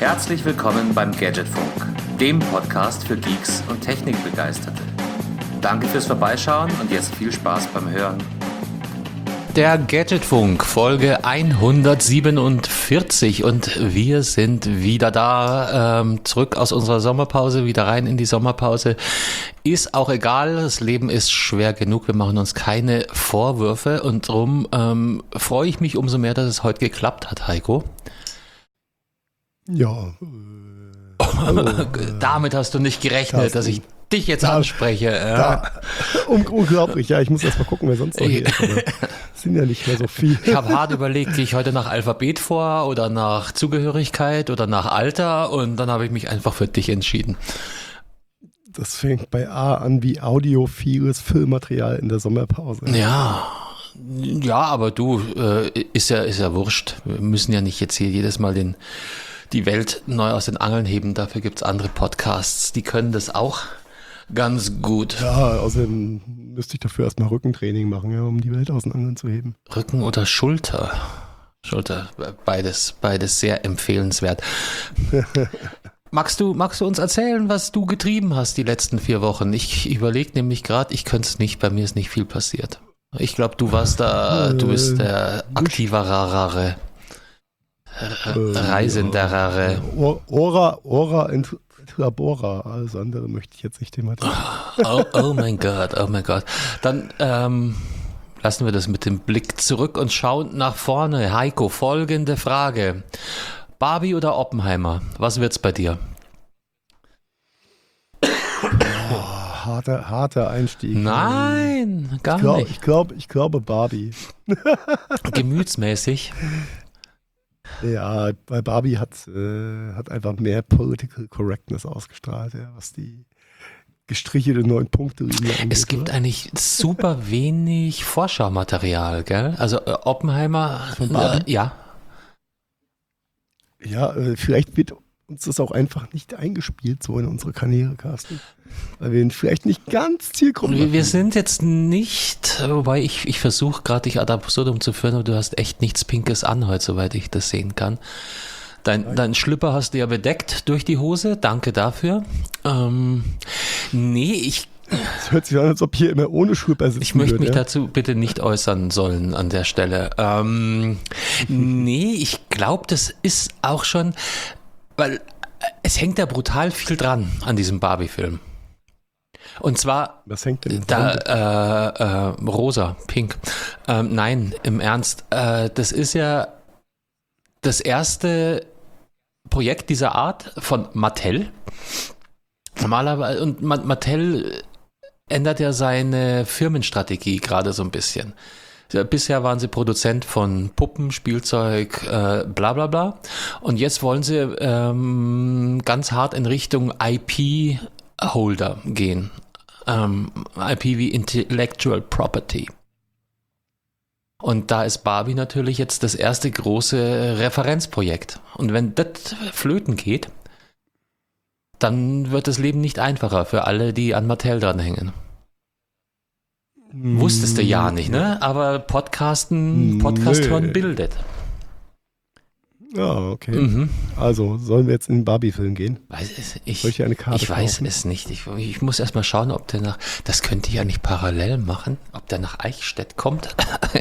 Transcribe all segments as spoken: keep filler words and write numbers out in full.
Herzlich willkommen beim Gadgetfunk, dem Podcast für Geeks und Technikbegeisterte. Danke fürs Vorbeischauen und jetzt viel Spaß beim Hören. Der Gadgetfunk, Folge hundertsiebenundvierzig und wir sind wieder da, ähm, zurück aus unserer Sommerpause, wieder rein in die Sommerpause. Ist auch egal, das Leben ist schwer genug, wir machen uns keine Vorwürfe und darum ähm, freue ich mich umso mehr, dass es heute geklappt hat, Heiko. Ja. Äh, hallo, Damit hast du nicht gerechnet, Carsten, dass ich dich jetzt da, anspreche. Da, un- unglaublich, ja, ich muss erst mal gucken, wer sonst noch hier ist. Aber sind ja nicht mehr so viel. Ich habe hart überlegt, gehe ich heute nach Alphabet vor oder nach Zugehörigkeit oder nach Alter und dann habe ich mich einfach für dich entschieden. Das fängt bei A an wie audiophiles Filmmaterial in der Sommerpause. Ja, ja, aber du, äh, ist ja, ist ja wurscht. Wir müssen ja nicht jetzt hier jedes Mal den, die Welt neu aus den Angeln heben. Dafür gibt's andere Podcasts, die können das auch ganz gut. Ja, außerdem müsste ich dafür erstmal Rückentraining machen, ja, um die Welt aus den Angeln zu heben. Rücken oder Schulter? Schulter, beides, beides sehr empfehlenswert. Magst du, magst du uns erzählen, was du getrieben hast die letzten vier Wochen? Ich überlege nämlich gerade, ich könnte es nicht, bei mir ist nicht viel passiert. Ich glaube, du warst da, du bist der aktiverere, Reisenderere. Ora, Ora ent Labora, alles andere möchte ich jetzt nicht thematisieren. Oh, oh mein Gott, oh mein Gott. Dann ähm, lassen wir das mit dem Blick zurück und schauen nach vorne. Heiko, folgende Frage. Barbie oder Oppenheimer? Was wird's bei dir? Oh, harter, harter Einstieg. Nein, gar ich glaub, nicht. Ich glaube, ich glaube Barbie. Gemütsmäßig. Ja, weil Barbie hat, äh, hat einfach mehr Political Correctness ausgestrahlt, ja, was die gestrichelte neun Punkte angeht. Es gibt oder? eigentlich super wenig Vorschaumaterial, gell? Also äh, Oppenheimer, Von Barbie? Äh, ja. Ja, äh, vielleicht wird uns das auch einfach nicht eingespielt, so in unsere Kanäle, Carsten. Weil wir ihn vielleicht nicht ganz zielgruppen. Wir, wir sind jetzt nicht, wobei ich, ich versuche gerade dich ad absurdum zu führen, aber du hast echt nichts Pinkes an heute, soweit ich das sehen kann. Dein, dein Schlüpper hast du ja bedeckt durch die Hose, danke dafür. Ähm, nee, ich... Es hört sich an, als ob hier immer ohne Schlüpper sitzen Ich möchte wird, mich ja? dazu bitte nicht äußern sollen an der Stelle. Ähm, nee, ich glaube, das ist auch schon, weil es hängt da brutal viel dran an diesem Barbie-Film. Und zwar, Was hängt denn da, äh, äh, rosa, pink. Ähm, nein, im Ernst, äh, das ist ja das erste Projekt dieser Art von Mattel. Normalerweise, und Mattel ändert ja seine Firmenstrategie gerade so ein bisschen. Bisher waren sie Produzent von Puppen, Spielzeug, äh, bla bla bla. Und jetzt wollen sie ähm, ganz hart in Richtung I P-Holder gehen. Ähm, I P wie Intellectual Property. Und da ist Barbie natürlich jetzt das erste große Referenzprojekt. Und wenn das flöten geht, dann wird das Leben nicht einfacher für alle, die an Mattel dranhängen. Hm, Wusstest du ja nicht, ne? Aber Podcasten, Podcast hören Nö. bildet. Ja, okay. Mhm. Also, sollen wir jetzt in den Barbie-Film gehen? Weiß es, ich Soll ich dir eine Karte ich weiß kaufen? es nicht. Ich, ich muss erst mal schauen, ob der nach, das könnte ich ja nicht parallel machen, ob der nach Eichstätt kommt.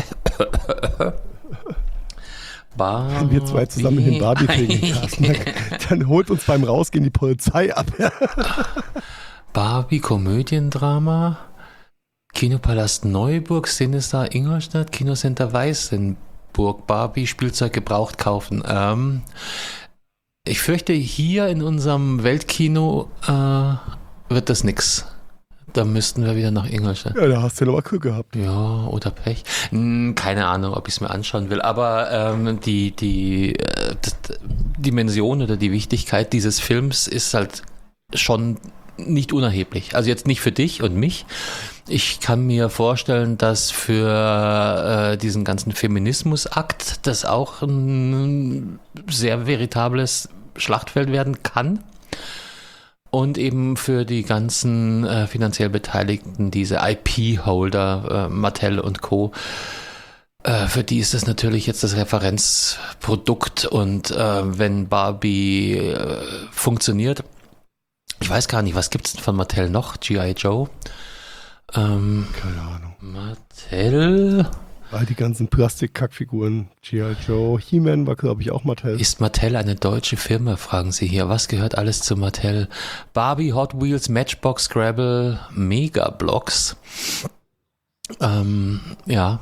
Barbie. Wenn wir zwei zusammen in den Barbie-Film gehen, Carsten, dann, dann holt uns beim Rausgehen die Polizei ab. Barbie, Komödiendrama, Kinopalast Neuburg, Sinister Ingolstadt, Kinocenter Weißenburg, Barbie, Spielzeug gebraucht kaufen. Ähm, ich fürchte, hier in unserem Weltkino äh, wird das nix. Da müssten wir wieder nach Ingolstadt. Ja, da hast du ja aber Glück gehabt. Ja, oder Pech. Hm, keine Ahnung, ob ich es mir anschauen will, aber ähm, die, die äh, d- Dimension oder die Wichtigkeit dieses Films ist halt schon nicht unerheblich. Also jetzt nicht für dich und mich. Ich kann mir vorstellen, dass für äh, diesen ganzen Feminismusakt das auch ein sehr veritables Schlachtfeld werden kann. Und eben für die ganzen äh, finanziell Beteiligten, diese I P-Holder, äh, Mattel und Co., äh, für die ist das natürlich jetzt das Referenzprodukt und äh, wenn Barbie äh, funktioniert, ich weiß gar nicht, was gibt es denn von Mattel noch? G I. Joe? Ähm, Keine Ahnung. Mattel? All die ganzen Plastik-Kackfiguren, G I. Joe, He-Man war, glaube ich, auch Mattel. Ist Mattel eine deutsche Firma, fragen Sie hier. Was gehört alles zu Mattel? Barbie, Hot Wheels, Matchbox, Scrabble, Megablocks. Ähm, ja.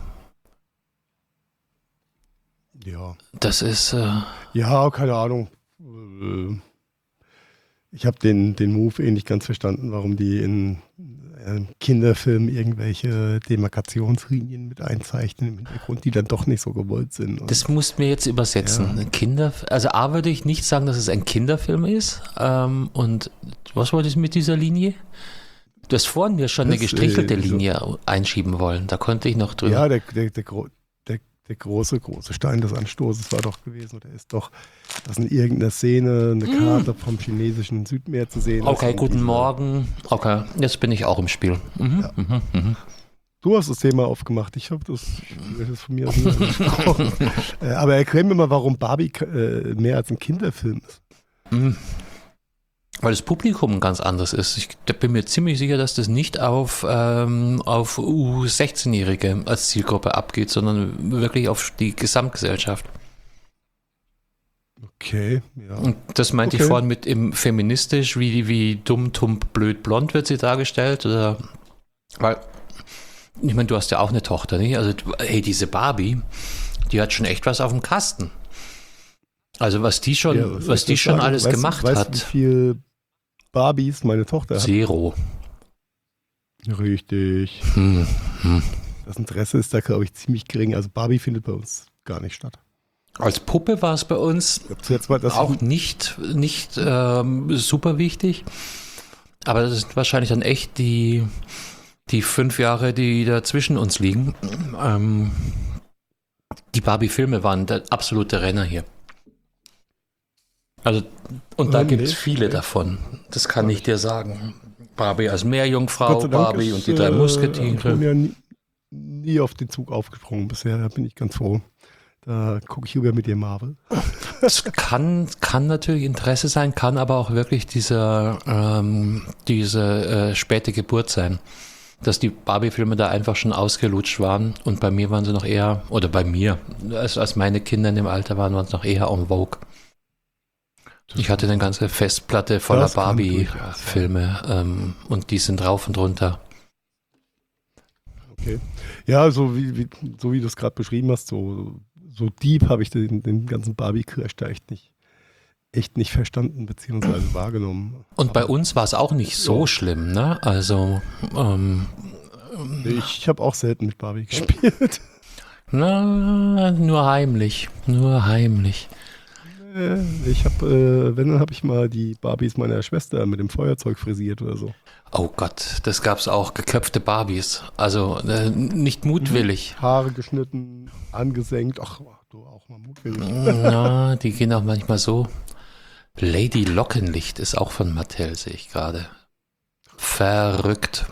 Ja. Das ist... Äh, ja, keine Ahnung. Ich habe den, den Move eh nicht ganz verstanden, warum die in äh, Kinderfilmen irgendwelche Demarkationslinien mit einzeichnen im Hintergrund, die dann doch nicht so gewollt sind. Und das musst du mir jetzt übersetzen. Ja. Kinder, also A würde ich nicht sagen, dass es ein Kinderfilm ist. Ähm, und was wolltest du mit dieser Linie? Du hast vorhin mir schon eine Das, gestrichelte äh, so- Linie einschieben wollen. Da konnte ich noch drüber. ja, der, der, der, gro- der, der große, große Stein des Anstoßes war doch gewesen, oder ist doch, dass in irgendeiner Szene eine Karte vom chinesischen Südmeer zu sehen ist. Okay, und guten diese- Morgen. Okay, jetzt bin ich auch im Spiel. Mhm, Ja. mhm, mhm. Du hast das Thema aufgemacht. Ich habe das, das ist von mir aus nicht angesprochen. äh, aber erklär mir mal, warum Barbie äh, mehr als ein Kinderfilm ist. Mhm. Weil das Publikum ganz anders ist. Ich da bin mir ziemlich sicher, dass das nicht auf, ähm, auf U sechzehn-Jährige als Zielgruppe abgeht, sondern wirklich auf die Gesamtgesellschaft. Okay, ja. Und das meinte Okay. ich vorhin mit im feministisch, wie, wie dumm, tump, blöd, blond wird sie dargestellt. Oder, weil, ich meine, du hast ja auch eine Tochter, nicht? Also, du- hey, diese Barbie, die hat schon echt was auf dem Kasten. Also, was die schon, Ja, was, soll ich die das schon sagen? alles weißt, gemacht weißt, hat. Wie viel Barbies meine Tochter hat? Zero. Richtig. Hm, hm. Das Interesse ist da, glaube ich, ziemlich gering. Also Barbie findet bei uns gar nicht statt. Als Puppe war es bei uns Ich glaube, zuletzt war das auch nicht, nicht ähm, super wichtig. Aber das sind wahrscheinlich dann echt die, die fünf Jahre, die da zwischen uns liegen. Ähm, die Barbie-Filme waren der absolute Renner hier. Also, und da Oh, gibt es nee, viele nee. davon. Das kann ich dir sagen. Barbie als Meerjungfrau, Gott sei Dank Barbie ist, und die drei äh, Musketiere. Antonia nie, nie auf den Zug aufgesprungen bisher. Da bin ich ganz froh. Da gucke ich über mit ihr Marvel. Es kann, kann natürlich Interesse sein, kann aber auch wirklich diese, ähm, diese äh, späte Geburt sein. Dass die Barbie-Filme da einfach schon ausgelutscht waren und bei mir waren sie noch eher, oder bei mir, als, als meine Kinder in dem Alter waren, waren sie noch eher en vogue. Ich hatte eine ganze Festplatte voller Das kann durchaus Barbie-Filme ähm, und die sind rauf und runter. Okay. Ja, so wie, wie, so wie du es gerade beschrieben hast, so, so deep habe ich den, den ganzen Barbie-Crash da echt nicht, echt nicht verstanden bzw. wahrgenommen. Und bei uns war es auch nicht so Ja. schlimm, ne? Also, ähm, Ich habe auch selten mit Barbie gespielt. na, nur heimlich, nur heimlich. Äh, Ich habe, äh, wenn, dann habe ich mal die Barbies meiner Schwester mit dem Feuerzeug frisiert oder so. Oh Gott, das gab's auch, geköpfte Barbies. Also äh, nicht mutwillig. Haare geschnitten, angesenkt. Ach, du auch mal mutwillig. Na, die gehen auch manchmal so. Lady Lockenlicht ist auch von Mattel, sehe ich gerade. Verrückt.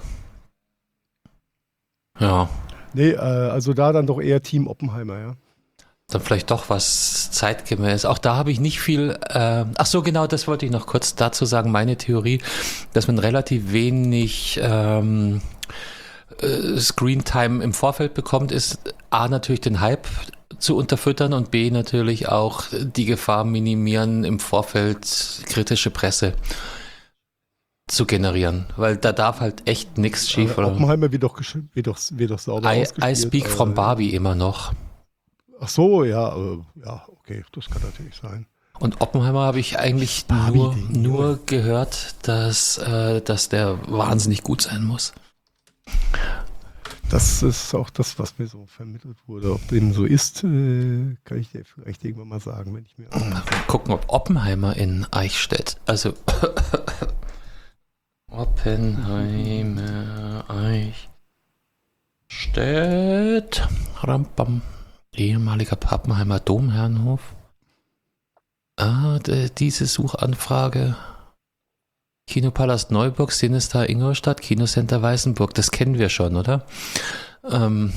Ja, Nee, äh, also da dann doch eher Team Oppenheimer, ja. dann vielleicht doch was zeitgemäß. Auch da habe ich nicht viel. Äh, ach so, genau, das wollte ich noch kurz dazu sagen. Meine Theorie, dass man relativ wenig ähm, äh, Screentime im Vorfeld bekommt, ist A, natürlich den Hype zu unterfüttern und B, natürlich auch die Gefahr minimieren, im Vorfeld kritische Presse zu generieren. Weil da darf halt echt nichts schief. Aber Oder? Oppenheimer wird doch, gesch- wird doch, wird doch sauber I, ausgespielt. I speak äh, from Barbie immer noch. Ach so, ja, äh, ja, okay, das kann natürlich sein. Und Oppenheimer habe ich eigentlich Barbie nur, Ding, nur gehört, dass, äh, dass der wahnsinnig gut sein muss. Das ist auch das, was mir so vermittelt wurde. Ob dem so ist, äh, kann ich dir vielleicht irgendwann mal sagen, wenn ich mir. Mal gucken, ob Oppenheimer in Eichstätt, also Oppenheimer Eichstätt, Rampam, ehemaliger Pappenheimer Domherrenhof. Ah, d- diese Suchanfrage. Kinopalast Neuburg, Sinister Ingolstadt, Kinocenter Weißenburg, das kennen wir schon, oder? Ähm,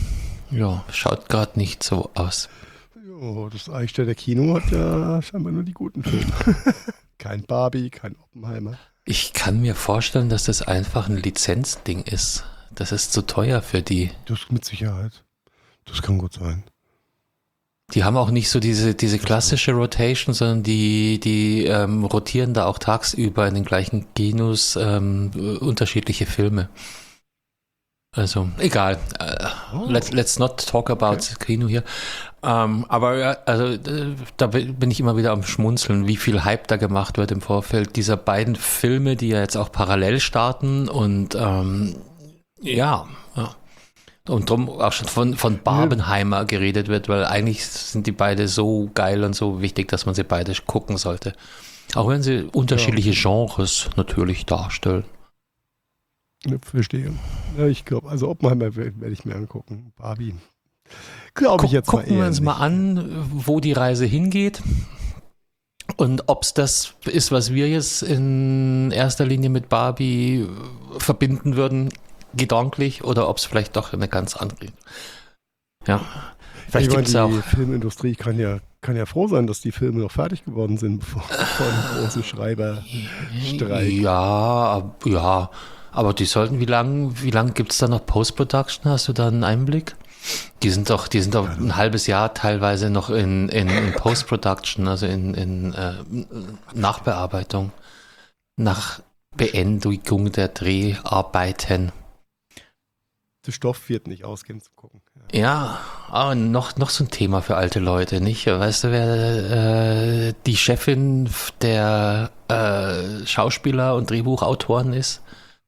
Ja, schaut gerade nicht so aus. Jo, das Eichstätter Kino hat ja scheinbar nur die guten Filme. Kein Barbie, kein Oppenheimer. Ich kann mir vorstellen, dass das einfach ein Lizenzding ist. Das ist zu teuer für die. Das mit Sicherheit. Das kann gut sein. Die haben auch nicht so diese, diese klassische Rotation, sondern die, die ähm, rotieren da auch tagsüber in den gleichen Kinos ähm, unterschiedliche Filme. Also, egal. Uh, let's, let's not talk about okay. Kino hier. Um, aber ja, also äh, da bin ich immer wieder am Schmunzeln, wie viel Hype da gemacht wird im Vorfeld dieser beiden Filme, die ja jetzt auch parallel starten und ähm, ja, ja. Und drum auch schon von, von Barbenheimer geredet wird, weil eigentlich sind die beide so geil und so wichtig, dass man sie beide gucken sollte. Auch wenn sie unterschiedliche ja. Genres natürlich darstellen. Ja, verstehe. Ja, ich glaube, also Oppenheimer werde ich mir angucken. Barbie. Glaube ich jetzt Gucken mal eher wir uns nicht. mal an, wo die Reise hingeht und ob es das ist, was wir jetzt in erster Linie mit Barbie verbinden würden, gedanklich, oder ob es vielleicht doch eine ganz andere. Ja, vielleicht ich meine, gibt es auch. Die Filmindustrie kann ja, kann ja froh sein, dass die Filme noch fertig geworden sind, bevor ein großer Schreiberstreik. Ja, ja, aber die sollten, wie lange wie lang gibt es da noch Post-Production? Hast du da einen Einblick? Die sind doch, die sind doch ein halbes Jahr teilweise noch in, in, in Post-Production, also in, in äh, Nachbearbeitung, nach Beendigung der Dreharbeiten. Der Stoff wird nicht ausgehen zu gucken. Ja, ja, aber noch, noch so ein Thema für alte Leute, nicht? Weißt du, wer äh, die Chefin der äh, Schauspieler und Drehbuchautoren ist?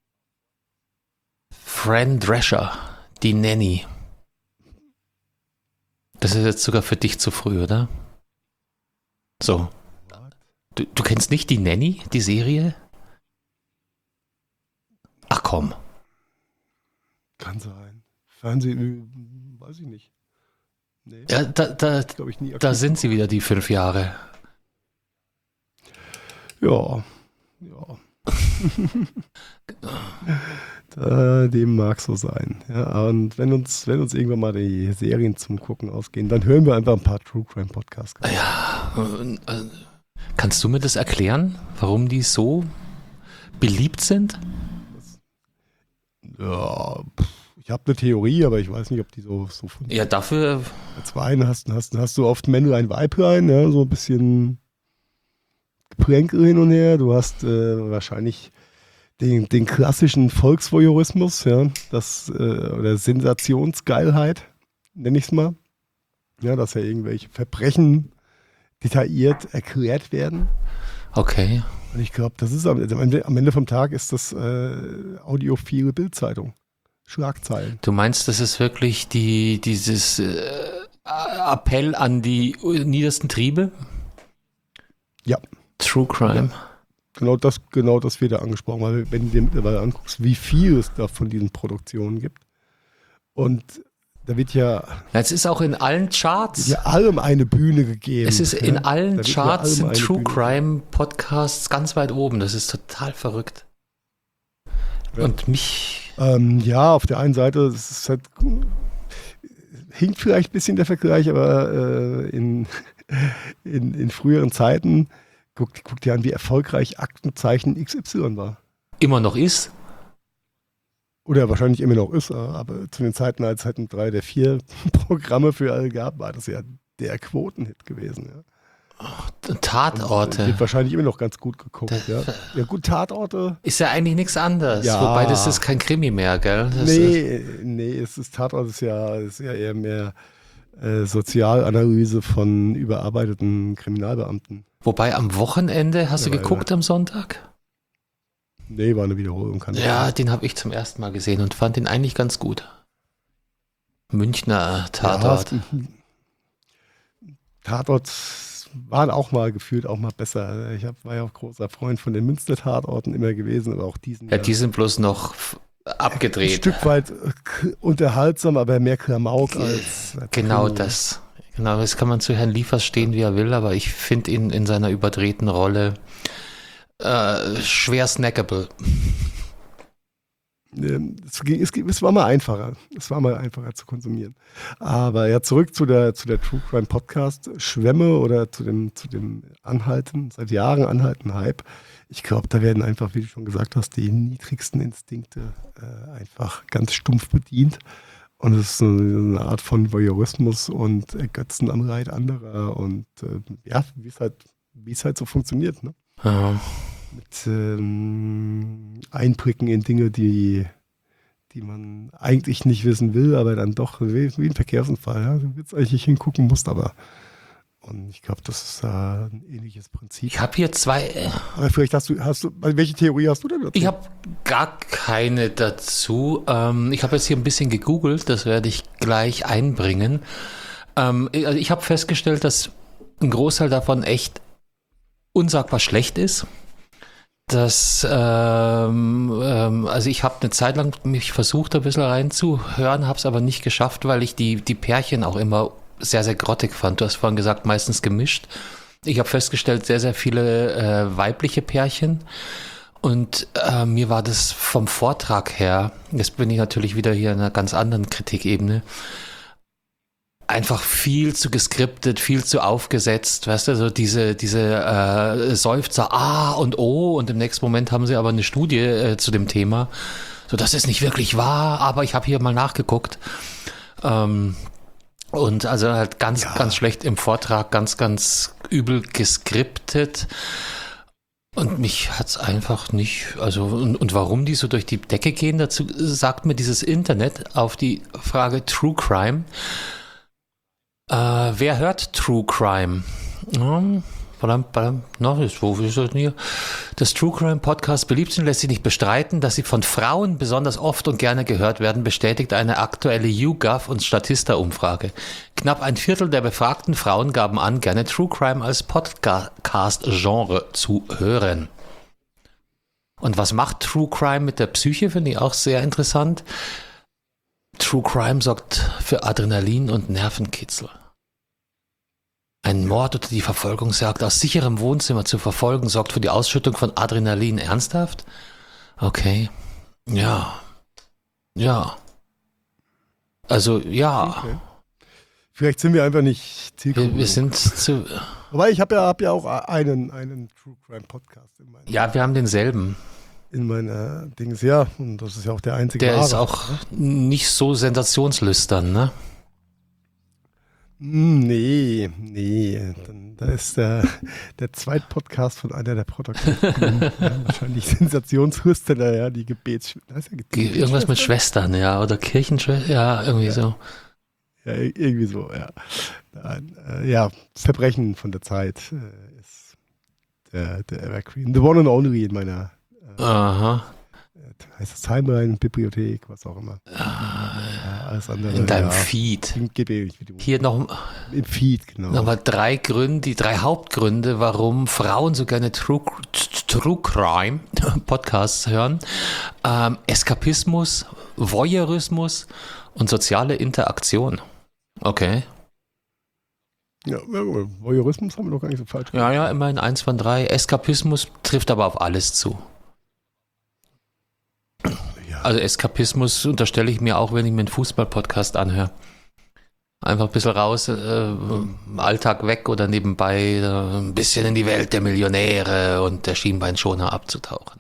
Fran Drescher, die Nanny. Das ist jetzt sogar für dich zu früh, oder? So. Du, du kennst nicht die Nanny, die Serie? Ach komm. Kann sein. Fernsehen, weiß ich nicht. Nee. Ja, da, da, ich nie da sind sie wieder, die fünf Jahre. Ja, ja. da, dem mag so sein. Ja, und wenn uns, wenn uns irgendwann mal die Serien zum Gucken ausgehen, dann hören wir einfach ein paar True Crime Podcasts. Ja, äh, kannst du mir das erklären, warum die so beliebt sind? Ja, ich habe eine Theorie, aber ich weiß nicht, ob die so, so funktioniert. Ja, dafür. Als Wein hast, hast, hast du oft Männlein, Weiblein, ja, so ein bisschen Geplänkel hin und her. Du hast äh, wahrscheinlich den, den klassischen Volksvoyeurismus, ja, das, äh, oder Sensationsgeilheit, nenne ich es mal. Ja, dass ja irgendwelche Verbrechen detailliert erklärt werden. Okay. Und ich glaube, das ist am Ende, am Ende vom Tag ist das äh, audiophile Bildzeitung. Schlagzeilen. Du meinst, das ist wirklich die, dieses äh, Appell an die niedersten Triebe? Ja. True Crime. Ja. Genau das, genau das wird da angesprochen, weil wenn du dir mittlerweile anguckst, wie viel es da von diesen Produktionen gibt. Und da wird ja. Es ist auch in allen Charts. Ja, allem eine Bühne gegeben. Es ist in ja? allen Charts sind True Bühne Crime Podcasts ganz weit oben. Das ist total verrückt. Ja. Und mich. Ähm, ja, auf der einen Seite, es ist halt, hinkt vielleicht ein bisschen der Vergleich, aber äh, in, in, in früheren Zeiten, guck, guck dir an, wie erfolgreich Aktenzeichen X Y war. Immer noch ist. Oder wahrscheinlich immer noch ist, aber zu den Zeiten, als es halt drei der vier Programme für alle gab, war das ja der Quotenhit gewesen. Ja. Tatorte. Und wird wahrscheinlich immer noch ganz gut geguckt. Das, ja. ja, gut, Tatorte. Ist ja eigentlich nichts anderes. Ja. Wobei das ist kein Krimi mehr, gell? Das nee, ist, nee, es ist Tatort ist ja, ist ja eher mehr äh, Sozialanalyse von überarbeiteten Kriminalbeamten. Wobei am Wochenende, hast ja, du geguckt ja. am Sonntag? Nee, war eine Wiederholung. Kann ja, sein. Den habe ich zum ersten Mal gesehen und fand den eigentlich ganz gut. Münchner Tatort. Ja, Tatort waren auch mal gefühlt auch mal besser. Ich hab, war ja auch großer Freund von den Münster-Tatorten immer gewesen, aber auch diesen. Ja, die sind bloß noch abgedreht. Ein Stück weit unterhaltsam, aber mehr Klamauk als. als genau Film. das. Genau, das kann man zu Herrn Liefers stehen, wie er will, aber ich finde ihn in seiner überdrehten Rolle äh, schwer snackable. ähm, es, es, es war mal einfacher. Es war mal einfacher zu konsumieren. Aber ja, zurück zu der, zu der True Crime Podcast Schwemme oder zu dem, zu dem Anhalten, seit Jahren anhaltenden Hype. Ich glaube, da werden einfach, wie du schon gesagt hast, die niedrigsten Instinkte äh, einfach ganz stumpf bedient. Und es ist so eine Art von Voyeurismus und Ergötzenanreiz anderer und äh, ja, wie es halt, wie es halt so funktioniert, ne? Ja. Mit ähm, Einblicken in Dinge, die, die man eigentlich nicht wissen will, aber dann doch wie, wie ein Verkehrsunfall. Ja? Du willst eigentlich nicht hingucken, musst aber. Und ich glaube, das ist äh, ein ähnliches Prinzip. Ich habe hier zwei. Äh, aber vielleicht hast du, hast du, welche Theorie hast du denn dazu? Ich habe gar keine dazu. Ähm, ich habe jetzt hier ein bisschen gegoogelt, das werde ich gleich einbringen. Ähm, also ich habe festgestellt, dass ein Großteil davon echt unsagbar schlecht ist. Das, ähm, ähm, also ich habe eine Zeit lang mich versucht, ein bisschen reinzuhören, habe es aber nicht geschafft, weil ich die, die Pärchen auch immer sehr, sehr grottig fand. Du hast vorhin gesagt, meistens gemischt. Ich habe festgestellt, sehr, sehr viele äh, weibliche Pärchen. Und äh, mir war das vom Vortrag her, jetzt bin ich natürlich wieder hier in einer ganz anderen Kritikebene, einfach viel zu geskriptet, viel zu aufgesetzt, weißt du, so diese, diese äh, Seufzer A und O und im nächsten Moment haben sie aber eine Studie äh, zu dem Thema, so das ist nicht wirklich wahr, aber ich habe hier mal nachgeguckt. Ähm, und also halt ganz, ja. ganz schlecht im Vortrag, ganz, ganz übel geskriptet. Und mich hat's einfach nicht, also und, und warum die so durch die Decke gehen, dazu sagt mir dieses Internet auf die Frage True Crime. Äh, wer hört True Crime? Um, badam, badam, no, ist, wo ist das denn hier? Das True Crime Podcast beliebt sind, lässt sich nicht bestreiten, dass sie von Frauen besonders oft und gerne gehört werden, bestätigt eine aktuelle YouGov und Statista-Umfrage. Knapp ein Viertel der befragten Frauen gaben an, gerne True Crime als Podcast-Genre zu hören. Und was macht True Crime mit der Psyche, finde ich auch sehr interessant. True Crime sorgt für Adrenalin und Nervenkitzel. Ein Mord oder die Verfolgungsjagd aus sicherem Wohnzimmer zu verfolgen, sorgt für die Ausschüttung von Adrenalin. Ernsthaft? Okay. Ja. Ja. Also, ja. Okay. Vielleicht sind wir einfach nicht zielgruppen. Wir, wir sind zu... Aber ich habe ja, hab ja auch einen, einen True Crime Podcast in meinem... Ja, wir haben denselben. In meiner Dings, ja. Und das ist ja auch der einzige Der wahre. ist auch nicht so sensationslüstern, ne? Nee, nee. Dann, da ist der, der Zweitpodcast von einer der Protagonisten. Ja, wahrscheinlich Sensationslüsterner, ja, die Gebets... Das ist ja die Irgendwas mit Schwestern, ja, oder Kirchenschwestern, ja, irgendwie ja. so. Ja, irgendwie so, ja. Dann, äh, ja, Verbrechen von der Zeit äh, ist der, der Evergreen. The one and only in meiner äh, Aha. heißt es Timeline, Bibliothek, was auch immer. Ah, ja, alles andere. in deinem ja, Feed. Im, Hier noch im Feed, genau. Nochmal drei Gründe, die drei Hauptgründe, warum Frauen so gerne True, True Crime Podcasts hören. Ähm, Eskapismus, Voyeurismus und soziale Interaktion. Okay. Ja, Voyeurismus haben wir doch gar nicht so falsch gemacht. Ja, ja, immerhin eins von drei. Eskapismus trifft aber auf alles zu. Ja. Also Eskapismus unterstelle ich mir auch, wenn ich mir einen Fußball-Podcast anhöre. Einfach ein bisschen raus, äh, im Alltag weg oder nebenbei äh, ein bisschen in die Welt der Millionäre und der Schienbeinschoner abzutauchen.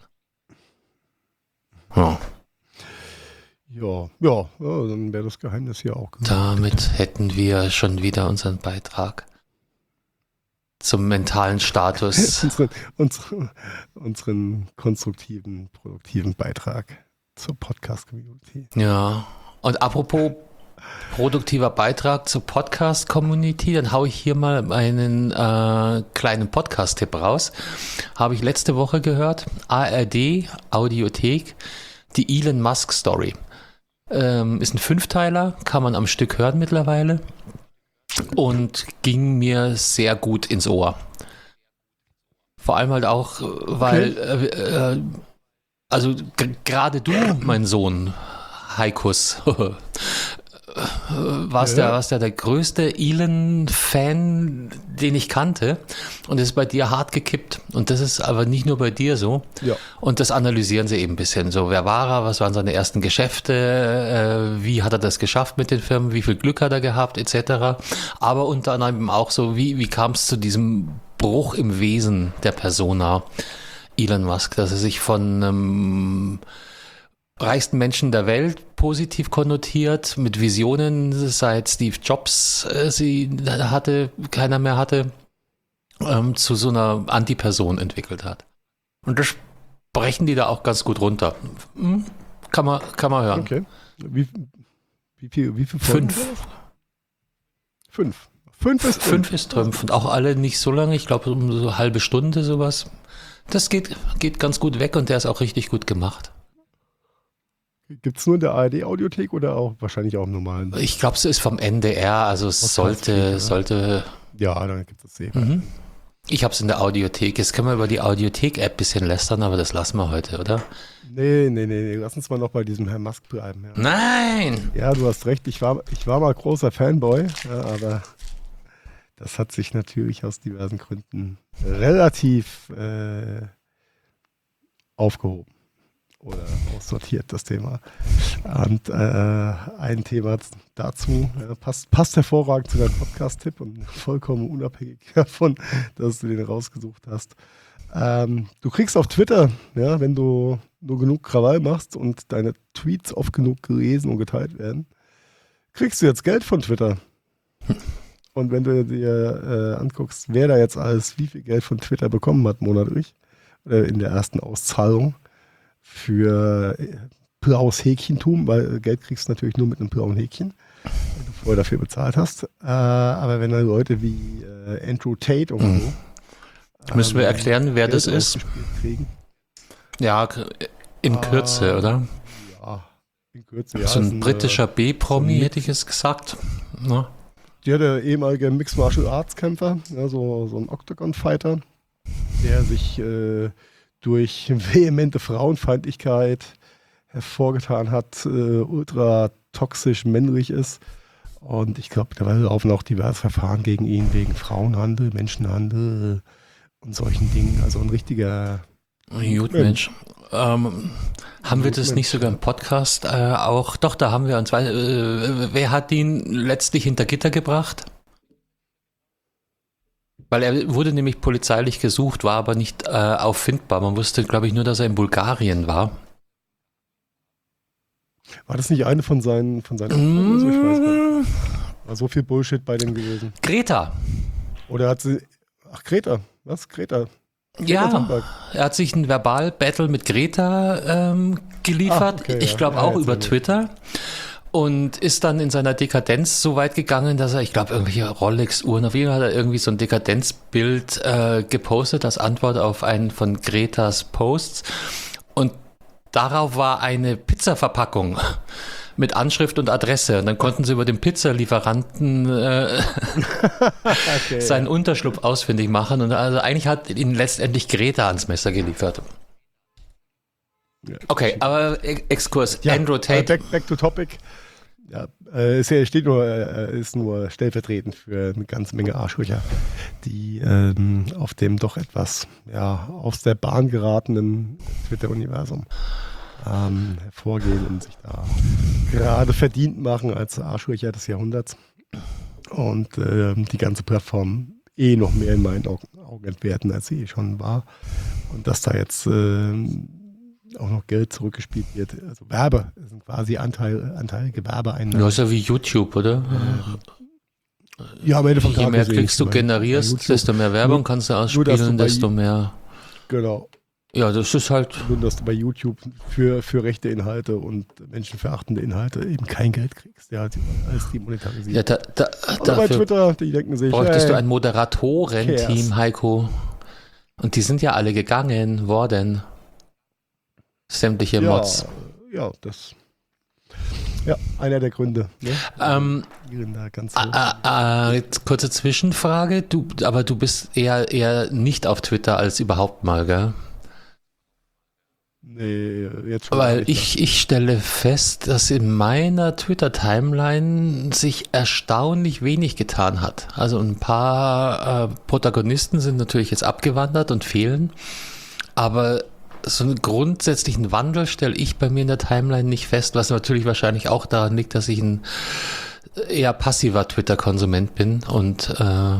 Ja. Ja, ja, ja, dann wäre das Geheimnis hier auch gut. Damit hätten wir schon wieder unseren Beitrag zum mentalen Status. unseren, unseren, unseren konstruktiven, produktiven Beitrag zur Podcast-Community. Ja, und apropos produktiver Beitrag zur Podcast-Community, dann haue ich hier mal einen äh, kleinen Podcast-Tipp raus. Habe ich letzte Woche gehört, A R D, Audiothek, die Elon Musk Story. Ähm, ist ein Fünfteiler, kann man am Stück hören mittlerweile und ging mir sehr gut ins Ohr. Vor allem halt auch, weil okay. äh, äh, also g- gerade du, mein Sohn, Heikus, warst Ja. ja warst ja der größte Elon-Fan, den ich kannte, und ist bei dir hart gekippt. Und das ist aber nicht nur bei dir so. Ja. Und das analysieren sie eben ein bisschen. So, wer war er, was waren seine ersten Geschäfte, äh, wie hat er das geschafft mit den Firmen, wie viel Glück hat er gehabt, et cetera. Aber unter anderem eben auch so, wie, wie kam es zu diesem Bruch im Wesen der Persona Elon Musk, dass er sich von einem reichsten Menschen der Welt positiv konnotiert, mit Visionen, seit Steve Jobs äh, sie hatte, keiner mehr hatte, ähm, zu so einer Antiperson entwickelt hat. Und das brechen die da auch ganz gut runter. Hm? Kann man, kann man hören. Okay. Wie, wie viel, wie viel Folgen Fünf. war das? Fünf. Fünf ist Fünf ist Trümpf und auch alle nicht so lange, ich glaube um so eine halbe Stunde sowas. Das geht, geht ganz gut weg und der ist auch richtig gut gemacht. Gibt es nur in der A R D-Audiothek oder auch wahrscheinlich auch im normalen? Ich glaube, es ist vom N D R, also es Aus sollte, Hartz IV, sollte. Ja, dann gibt es es Mhm. Ich habe es in der Audiothek. Jetzt können wir über die Audiothek-App ein bisschen lästern, aber das lassen wir heute, oder? Nee, nee, nee, nee, lass uns mal noch bei diesem Herrn Musk bleiben. Ja, Nein! ja du hast recht, ich war, ich war mal großer Fanboy, ja, aber das hat sich natürlich aus diversen Gründen relativ äh, aufgehoben oder aussortiert, das Thema. Und äh, ein Thema dazu äh, passt, passt hervorragend zu deinem Podcast-Tipp und vollkommen unabhängig davon, dass du den rausgesucht hast. Ähm, du kriegst auf Twitter, ja, wenn du nur genug Krawall machst und deine Tweets oft genug gelesen und geteilt werden, kriegst du jetzt Geld von Twitter. Und wenn du dir äh, anguckst, wer da jetzt alles wie viel Geld von Twitter bekommen hat monatlich, äh, in der ersten Auszahlung für äh, blaues Häkchentum, weil Geld kriegst du natürlich nur mit einem blauen Häkchen, wenn du vorher dafür bezahlt hast. Äh, aber wenn da Leute wie äh, Andrew Tate und so Müssen wir ähm, erklären, wer Geld das ist? ausgespielt kriegen. Ja, in Kürze, Ah, oder? Ja, in Kürze, ja. So ist ein britischer B-Promi, so ein hätte ich es gesagt. Na? Ja, der ehemalige Mixed Martial Arts Kämpfer, ja, so, so ein Octagon-Fighter, der sich äh, durch vehemente Frauenfeindlichkeit hervorgetan hat, äh, ultra toxisch männlich ist. Und ich glaube, da laufen auch diverse Verfahren gegen ihn wegen Frauenhandel, Menschenhandel und solchen Dingen. Also ein richtiger Gut, Mensch. Ähm, haben wir das Mensch. nicht sogar im Podcast äh, auch? Doch, da haben wir uns. Äh, wer hat ihn letztlich hinter Gitter gebracht? Weil er wurde nämlich polizeilich gesucht, war aber nicht äh, auffindbar. Man wusste, glaube ich, nur, dass er in Bulgarien war. War das nicht eine von seinen, von seinen Opfern? Also ich weiß gar nicht. War so viel Bullshit bei dem gewesen. Greta. Oder hat sie. Ach, Greta. Was? Greta. Greta Ja, Thunberg. er hat sich ein Verbal-Battle mit Greta ähm, geliefert. Ah, okay, ich ja. glaube Ja, auch jetzt über erinnere ich Twitter. Und ist dann in seiner Dekadenz so weit gegangen, dass er, ich glaube, irgendwelche Rolex-Uhren, auf jeden Fall hat er irgendwie so ein Dekadenzbild äh, gepostet als Antwort auf einen von Gretas Posts. Und darauf war eine Pizzaverpackung mit Anschrift und Adresse. Und dann konnten sie über den Pizzalieferanten äh, Okay, seinen Unterschlupf ausfindig machen. Und also eigentlich hat ihn letztendlich Greta ans Messer geliefert. ja. Okay, aber Ex- Exkurs. Ja, Andrew äh, Tate. back, back to topic. Ja, äh, ist ja, steht nur, äh, ist nur stellvertretend für eine ganze Menge Arschlöcher, die ähm, auf dem doch etwas ja, aus der Bahn geratenen Twitter-Universum ähm, hervorgehen und sich da gerade verdient machen als Arschlöcher des Jahrhunderts. Und ähm, die ganze Plattform eh noch mehr in meinen Augen, Augen entwerten, als sie eh schon war. Und dass da jetzt ähm, auch noch Geld zurückgespielt wird. Also Werbe, das sind quasi Anteil, anteilige Werbeeinnahmen. Ja, ist ja wie YouTube, oder? Ja, am Ende von Je mehr Klicks du generierst, desto mehr Werbung nur- kannst du nur, dass ausspielen, du bei- desto mehr. Genau. Ja, das ist halt. Nur, dass du bei YouTube für, für rechte Inhalte und menschenverachtende Inhalte eben kein Geld kriegst. Ja, die- alles demonetarisiert. Ja, da, da, Oder bei dafür Twitter, die denken sich, bräuchtest du hey, ein Moderatorenteam, cares? Heiko. Und die sind ja alle gegangen worden. Sämtliche ja, Mods. ja, das ja, einer der Gründe. Ne? Ähm, Die gehen da ganz hoch. Ah, ah, jetzt kurze Zwischenfrage. Du, aber du bist eher, eher nicht auf Twitter als überhaupt mal, gell? Nee, jetzt schon. Weil ich, ich stelle fest, dass in meiner Twitter-Timeline sich erstaunlich wenig getan hat. Also ein paar äh, Protagonisten sind natürlich jetzt abgewandert und fehlen, aber so einen grundsätzlichen Wandel stelle ich bei mir in der Timeline nicht fest, was natürlich wahrscheinlich auch daran liegt, dass ich ein eher passiver Twitter-Konsument bin und äh,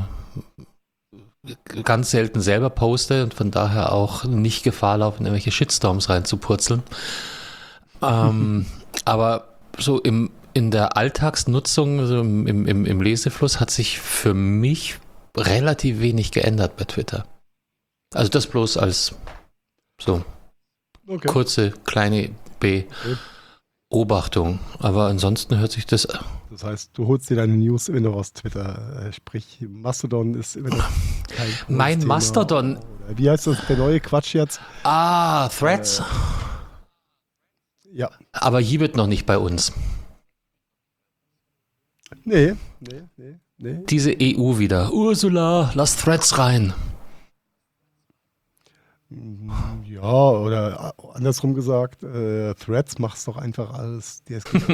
ganz selten selber poste und von daher auch nicht Gefahr laufen, in irgendwelche Shitstorms reinzupurzeln. ähm, aber so im, in der Alltagsnutzung, also im, im, im Lesefluss, hat sich für mich relativ wenig geändert bei Twitter. Also das bloß als so okay. kurze, kleine Beobachtung. Aber ansonsten hört sich das... Das heißt, du holst dir deine News immer noch aus Twitter. Sprich, Mastodon ist immer noch kein Mein Thema. Mastodon... Oder wie heißt das, der neue Quatsch jetzt? Ah, Threads. Äh, ja. Aber hier wird noch nicht bei uns. Nee, nee, nee, nee. Diese E U wieder. Ursula, lass Threads rein. Ja, oder andersrum gesagt, äh, Threads mach's doch einfach alles. D S G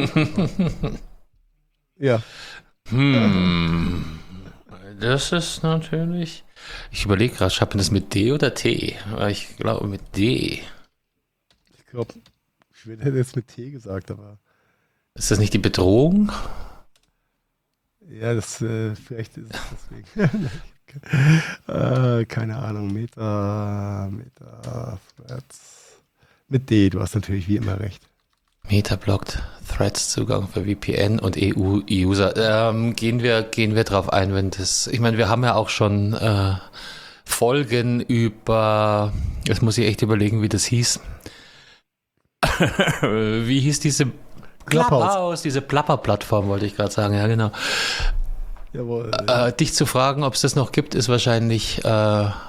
ja. Hm. Das ist natürlich... Ich überlege gerade, schreibt man das mit D oder T? Ich glaube mit D. Ich glaube, ich hätte jetzt mit T gesagt, aber... Ist das nicht die Bedrohung? Ja, das äh, vielleicht ist es deswegen. äh, keine Ahnung, Meta, Meta, Threads. Mit D, du hast natürlich wie immer recht. Meta blockt Threads-Zugang für V P N und E U-User. Ähm, gehen wir, gehen wir drauf ein, wenn das... Ich meine, wir haben ja auch schon äh, Folgen über... Jetzt muss ich echt überlegen, wie das hieß. Wie hieß diese... Clubhouse, diese Plapper-Plattform, wollte ich gerade sagen, ja genau. Jawohl. Äh, dich zu fragen, ob es das noch gibt, ist wahrscheinlich... Äh, äh,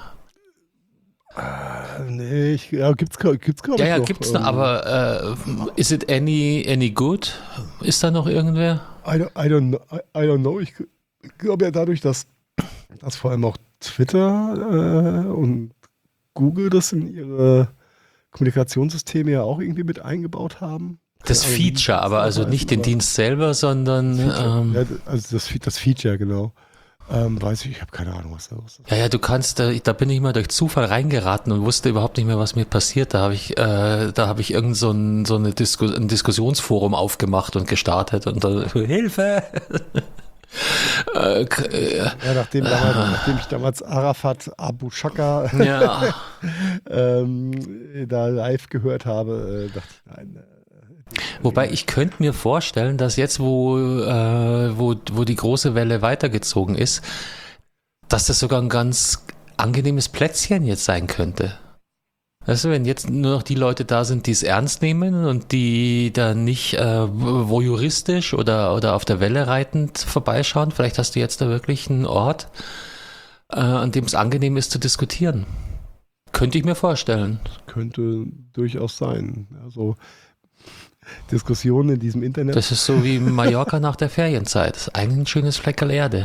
nee, ich, ja, gibt's, gibt's glaube ja, ich ja, noch. gibt's noch, aber äh, is it any, any good? Ist da noch irgendwer? I don't, I don't, know, I, I don't know. Ich glaube ja dadurch, dass, dass vor allem auch Twitter äh, und Google das in ihre Kommunikationssysteme ja auch irgendwie mit eingebaut haben. Das also Feature, aber also nicht den Dienst selber, sondern... Ähm, ja, also das, das Feature, genau. Ähm, weiß ich, ich habe keine Ahnung, was da los ist. Ja, ja, du kannst, da, da bin ich mal durch Zufall reingeraten und wusste überhaupt nicht mehr, was mir passiert. Da habe ich, äh, da habe ich irgend so ein, so eine Disku ein Diskussionsforum aufgemacht und gestartet und da, Hilfe! äh, äh, ja, nachdem, damals, äh, nachdem ich damals Arafat Abu Shaka ja. ähm, da live gehört habe, äh, dachte ich, nein, äh, wobei ich könnte mir vorstellen, dass jetzt, wo, äh, wo, wo die große Welle weitergezogen ist, dass das sogar ein ganz angenehmes Plätzchen jetzt sein könnte. Weißt du, wenn jetzt nur noch die Leute da sind, die es ernst nehmen und die da nicht äh, voyeuristisch oder, oder auf der Welle reitend vorbeischauen, vielleicht hast du jetzt da wirklich einen Ort, äh, an dem es angenehm ist zu diskutieren. Könnte ich mir vorstellen. Könnte durchaus sein. Also Diskussionen in diesem Internet. Das ist so wie Mallorca nach der Ferienzeit. Das ist eigentlich ein schönes Fleckerl Erde.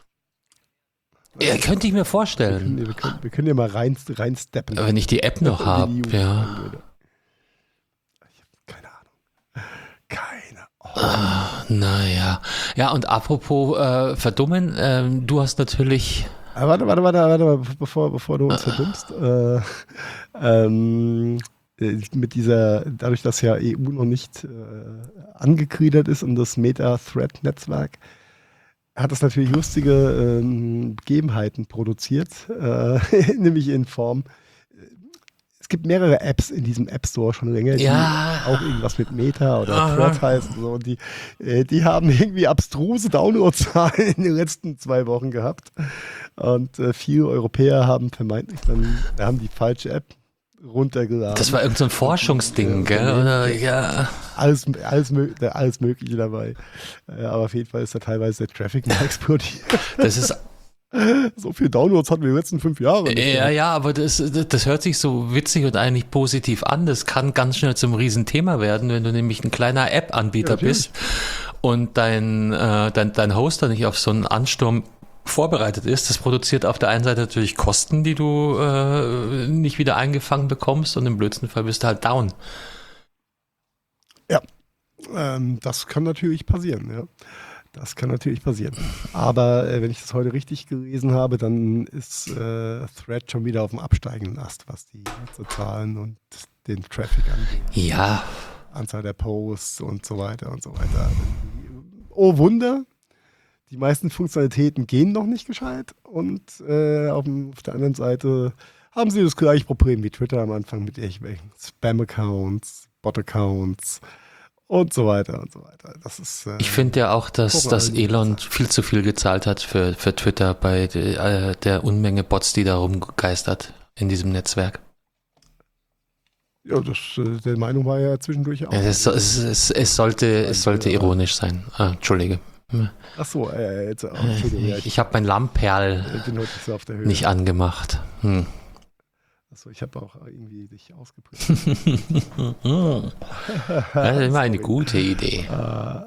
Ja, könnte ich mir vorstellen. Wir können, wir können, wir können ja mal rein, reinsteppen. Wenn ich die App noch habe, ja. Ich habe keine Ahnung. Keine Ahnung. Ah, naja. Ja, und apropos äh, verdummen, ähm, du hast natürlich... Ah, warte, warte, warte, warte, warte, bevor, bevor du uns ah. verdummst. Äh, ähm... mit dieser, dadurch, dass ja E U noch nicht äh, angegliedert ist und das Meta-Thread-Netzwerk, hat das natürlich lustige ähm, Begebenheiten produziert, äh, nämlich in Form, es gibt mehrere Apps in diesem App Store schon länger, die ja. auch irgendwas mit Meta oder Thread heißen und so, und die, äh, die haben irgendwie abstruse Downloadzahlen in den letzten zwei Wochen gehabt und äh, viele Europäer haben vermeintlich dann, haben die falsche App runtergeladen. Das war irgendein so Forschungsding, gell? Oder, ja. Alles, alles, alles Mögliche dabei. Aber auf jeden Fall ist da teilweise der Traffic mal explodiert. Das ist so viele Downloads hatten wir in den letzten fünf Jahren. Ja, ja, aber das, das hört sich so witzig und eigentlich positiv an. Das kann ganz schnell zum Riesenthema werden, wenn du nämlich ein kleiner App-Anbieter ja, bist und dein, äh, dein, dein Hoster nicht auf so einen Ansturm vorbereitet ist. Das produziert auf der einen Seite natürlich Kosten, die du äh, nicht wieder eingefangen bekommst und im blödsten Fall bist du halt down. Ja, ähm, das kann natürlich passieren, ja. Das kann natürlich passieren. Aber äh, wenn ich das heute richtig gelesen habe, dann ist äh, Thread schon wieder auf dem absteigenden Ast, was die Nutzerzahlen und den Traffic angeht. Ja. Anzahl der Posts und so weiter und so weiter. Oh Wunder, die meisten Funktionalitäten gehen noch nicht gescheit und äh, auf, dem, auf der anderen Seite haben sie das gleiche Problem wie Twitter am Anfang mit irgendwelchen Spam-Accounts, Bot-Accounts und so weiter und so weiter. Das ist, äh, ich finde ja auch, dass, dass Elon viel zu viel gezahlt hat für, für Twitter bei de, äh, der Unmenge Bots, die da rumgeistert in diesem Netzwerk. Ja, das, äh, der Meinung war ja zwischendurch auch. Ja, es, es, es, es, sollte, es sollte ironisch sein. Ah, Entschuldige. Ach so, äh, jetzt, oh, Entschuldigung. Ja, ich ich habe mein Lammperl bin heute so auf der Höhe. nicht angemacht. Hm. Achso, ich habe auch irgendwie dich ausgeprägt. Das ist immer eine gute Idee. Äh,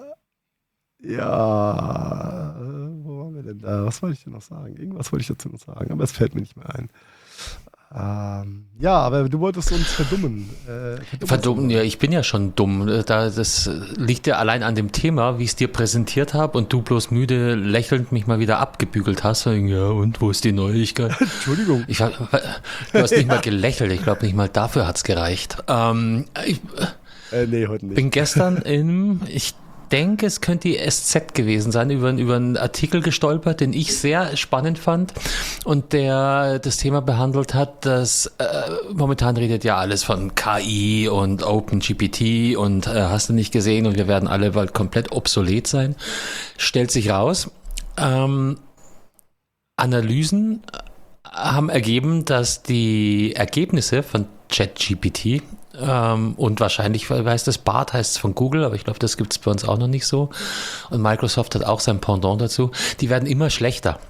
ja, äh, wo waren wir denn da? Was wollte ich denn noch sagen? Irgendwas wollte ich dazu noch sagen, aber es fällt mir nicht mehr ein. Ähm, ja, aber du wolltest uns verdummen. Äh, verdummen, ja, ich bin ja schon dumm. Da, das liegt ja allein an dem Thema, wie ich es dir präsentiert habe und du bloß müde lächelnd mich mal wieder abgebügelt hast. Ja, und wo ist die Neuigkeit? Entschuldigung. Ich hab, du hast nicht mal gelächelt. Ich glaube, nicht mal dafür hat es gereicht. Ähm, ich äh, nee, heute nicht. bin gestern im, ich denke, es könnte die S Z gewesen sein, über, über einen Artikel gestolpert, den ich sehr spannend fand und der das Thema behandelt hat, dass äh, momentan redet ja alles von K I und OpenGPT und äh, hast du nicht gesehen und wir werden alle bald komplett obsolet sein. Stellt sich raus, ähm, Analysen haben ergeben, dass die Ergebnisse von ChatGPT ähm, und wahrscheinlich, weiß das, Bard heißt es von Google, aber ich glaube, das gibt es bei uns auch noch nicht so. Und Microsoft hat auch sein Pendant dazu. Die werden immer schlechter.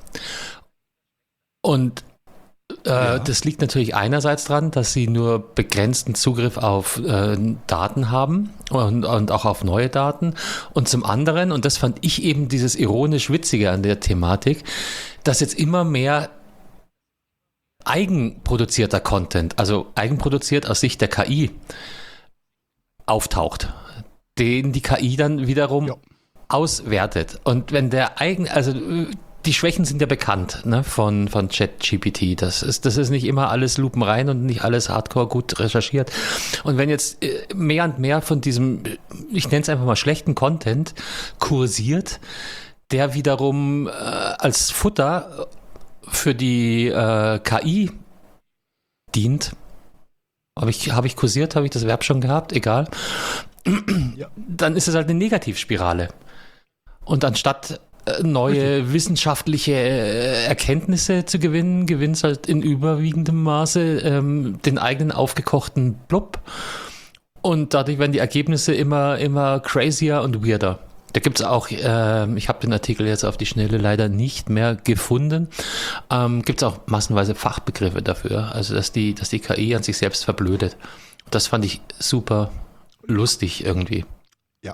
Und äh, ja. das liegt natürlich einerseits dran, dass sie nur begrenzten Zugriff auf äh, Daten haben und, und auch auf neue Daten. Und zum anderen, und das fand ich eben dieses ironisch Witzige an der Thematik, dass jetzt immer mehr eigenproduzierter Content, also eigenproduziert aus Sicht der K I, auftaucht, den die K I dann wiederum ja. auswertet. Und wenn der eigen, also die Schwächen sind ja bekannt, ne, von, von ChatGPT. Das ist, das ist nicht immer alles lupenrein und nicht alles hardcore gut recherchiert. Und wenn jetzt mehr und mehr von diesem, ich nenne es einfach mal schlechten Content kursiert, der wiederum äh, als Futter für die äh, K I dient. Habe ich, hab ich kursiert? Habe ich das Verb schon gehabt? Egal. Ja. Dann ist es halt eine Negativspirale. Und anstatt äh, neue Richtig. wissenschaftliche äh, Erkenntnisse zu gewinnen, gewinnt es halt in überwiegendem Maße ähm, den eigenen aufgekochten Blub. Und dadurch werden die Ergebnisse immer, immer crazier und weirder. Da gibt es auch, äh, ich habe den Artikel jetzt auf die Schnelle leider nicht mehr gefunden, ähm, gibt es auch massenweise Fachbegriffe dafür, also dass die, dass die K I an sich selbst verblödet. Das fand ich super lustig irgendwie. Ja,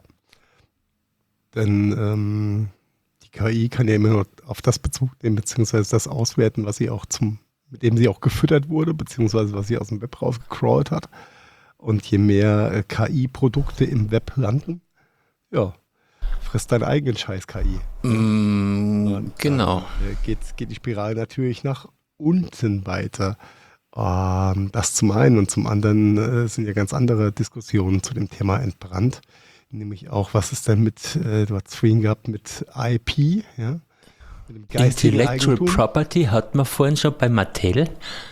denn ähm, die K I kann ja immer nur auf das Bezug nehmen, beziehungsweise das auswerten, was sie auch zum, mit dem sie auch gefüttert wurde, beziehungsweise was sie aus dem Web rausgecrawlt hat. Und je mehr äh, K I-Produkte im Web landen, ja, frisst deinen eigenen Scheiß K I. Mm, und, genau. Äh, geht, geht die Spirale natürlich nach unten weiter. Ähm, das zum einen und zum anderen äh, sind ja ganz andere Diskussionen zu dem Thema entbrannt. Nämlich auch, was ist denn mit, äh, du hast vorhin gehabt, mit I P, ja? Mit dem geistigen Intellectual Eigentum. Property hat man vorhin schon bei Mattel.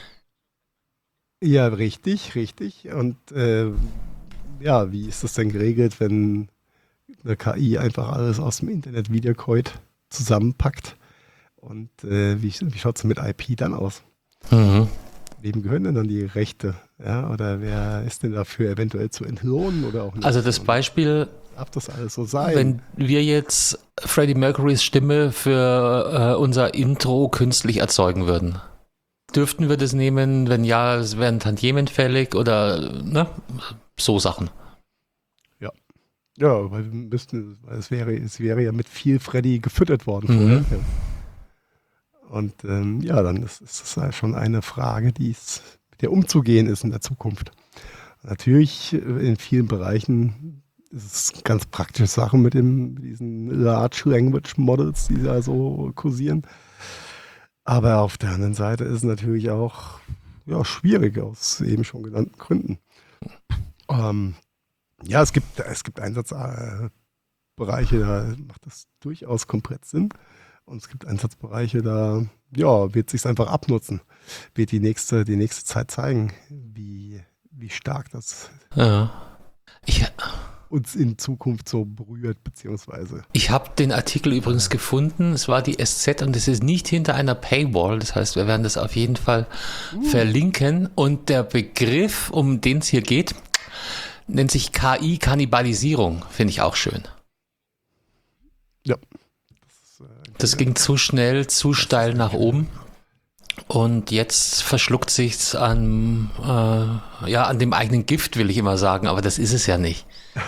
Ja, richtig, richtig. Und äh, ja, wie ist das denn geregelt, wenn eine K I einfach alles aus dem Internet wiederkäut, zusammenpackt? Und äh, wie, wie schaut es mit I P dann aus? Mhm. Wem gehören denn dann die Rechte? Ja, oder wer ist denn dafür eventuell zu entlohnen oder auch nicht? Also das Beispiel, darf das alles so sein? Wenn wir jetzt Freddie Mercurys Stimme für äh, unser Intro künstlich erzeugen würden, dürften wir das nehmen? Wenn ja, es wären Tantiemen fällig oder ne? So Sachen. Ja. Ja, weil wir müssten, weil es wäre, es wäre ja mit viel Freddy gefüttert worden mhm. vorher. Und ähm, ja, dann ist, ist es halt schon eine Frage, die es, mit der umzugehen ist in der Zukunft. Natürlich in vielen Bereichen ist es ganz praktische Sachen mit, dem, mit diesen Large Language Models, die da so kursieren. Aber auf der anderen Seite ist es natürlich auch ja, schwierig aus eben schon genannten Gründen. Ähm, ja, es gibt, es gibt Einsatzbereiche, da macht das durchaus komplett Sinn. Und es gibt Einsatzbereiche, da ja, wird es sich einfach abnutzen. Wird die nächste, die nächste Zeit zeigen, wie, wie stark das Ja. Ich, uns in Zukunft so berührt, beziehungsweise. ich habe den Artikel übrigens gefunden. Es war die S Z und es ist nicht hinter einer Paywall. Das heißt, wir werden das auf jeden Fall verlinken. Und der Begriff, um den es hier geht, nennt sich K I-Kannibalisierung. Finde ich auch schön. Ja. Das ging zu schnell, zu steil nach oben. Und jetzt verschluckt sich's an, äh, ja, an dem eigenen Gift, will ich immer sagen, aber das ist es ja nicht.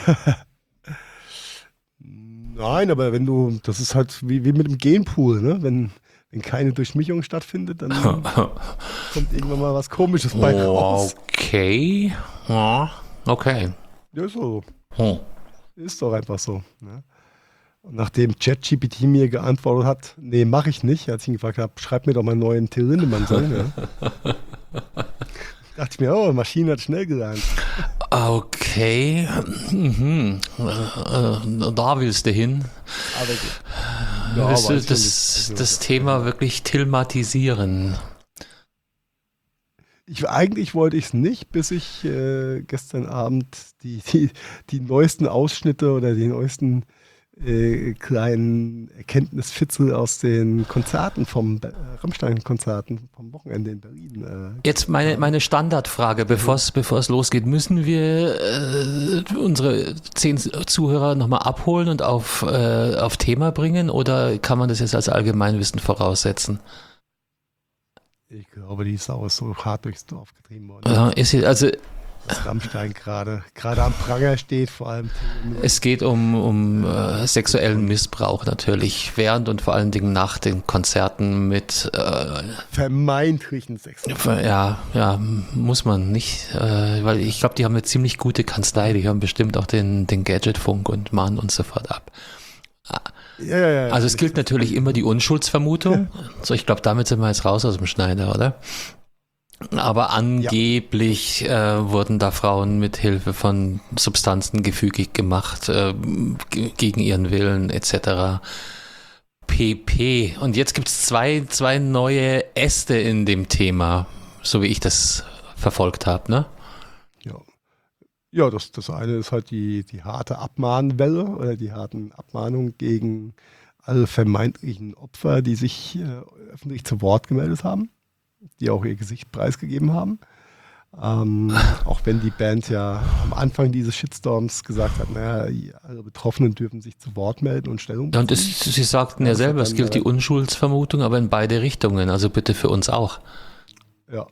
Nein, aber wenn du, das ist halt wie, wie mit dem Genpool, ne? Wenn, wenn keine Durchmischung stattfindet, dann kommt irgendwann mal was Komisches bei raus. Okay. Ja, okay. Ja, ist so. Hm. Ist doch einfach so. Ne? Und nachdem ChatGPT mir geantwortet hat, nee, mache ich nicht, als ich ihn gefragt habe, schreib mir doch mal einen neuen Till Lindemann-Song. Ja. Dachte ich mir, oh, Maschine hat schnell gelernt. Okay. Mhm. Äh, äh, da willst du hin. Aber gut. Ja, Willst du weiß ich das, nicht. das Thema wirklich thematisieren? Ich, eigentlich wollte ich es nicht, bis ich äh, gestern Abend die, die, die neuesten Ausschnitte oder die neuesten äh, kleinen Erkenntnisfitzel aus den Konzerten vom äh, Rammstein-Konzerten vom Wochenende in Berlin. Äh, Jetzt meine, meine Standardfrage, bevor es bevor es losgeht. Müssen wir äh, unsere zehn Zuhörer nochmal abholen und auf, äh, auf Thema bringen oder kann man das jetzt als Allgemeinwissen voraussetzen? Ich glaube, die Sau ist so hart durchs Dorf getrieben worden. Ja, ist, also Dass Rammstein gerade gerade am Pranger steht, vor allem. es geht um, um äh, sexuellen Missbrauch natürlich, während und vor allen Dingen nach den Konzerten mit äh, vermeintlichen Sex. ja, ja, muss man nicht, äh, weil ich glaube, die haben eine ziemlich gute Kanzlei, die hören bestimmt auch den, den Gadgetfunk und mahnen uns sofort ab. Ja, ja, ja, Also es gilt natürlich immer die Unschuldsvermutung. Ja. So, ich glaube, damit sind wir jetzt raus aus dem Schneider, oder? Aber angeblich ja. äh, wurden da Frauen mit Hilfe von Substanzen gefügig gemacht, äh, g- gegen ihren Willen et cetera pp. Und jetzt gibt es zwei, zwei neue Äste in dem Thema, so wie ich das verfolgt habe, ne? Ja, ja das, das eine ist halt die, die harte Abmahnwelle oder die harten Abmahnungen gegen alle vermeintlichen Opfer, die sich äh, öffentlich zu Wort gemeldet haben, die auch ihr Gesicht preisgegeben haben. Ähm, auch wenn die Band ja am Anfang dieses Shitstorms gesagt hat, naja, alle Betroffenen dürfen sich zu Wort melden und Stellung Ja, und beziehen. es, Sie sagten ja, Ja, das selber, hat es dann, gilt die äh, Unschuldsvermutung, aber in beide Richtungen, also bitte für uns auch. Ja.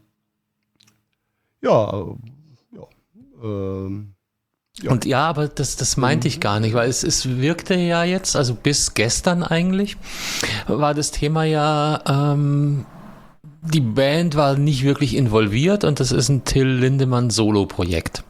Ja, äh, ja. Ähm, ja. Und ja, aber das, das meinte ich gar nicht, weil es, es wirkte ja jetzt, also bis gestern eigentlich, war das Thema ja, ähm, die Band war nicht wirklich involviert und das ist ein Till Lindemann Solo-Projekt.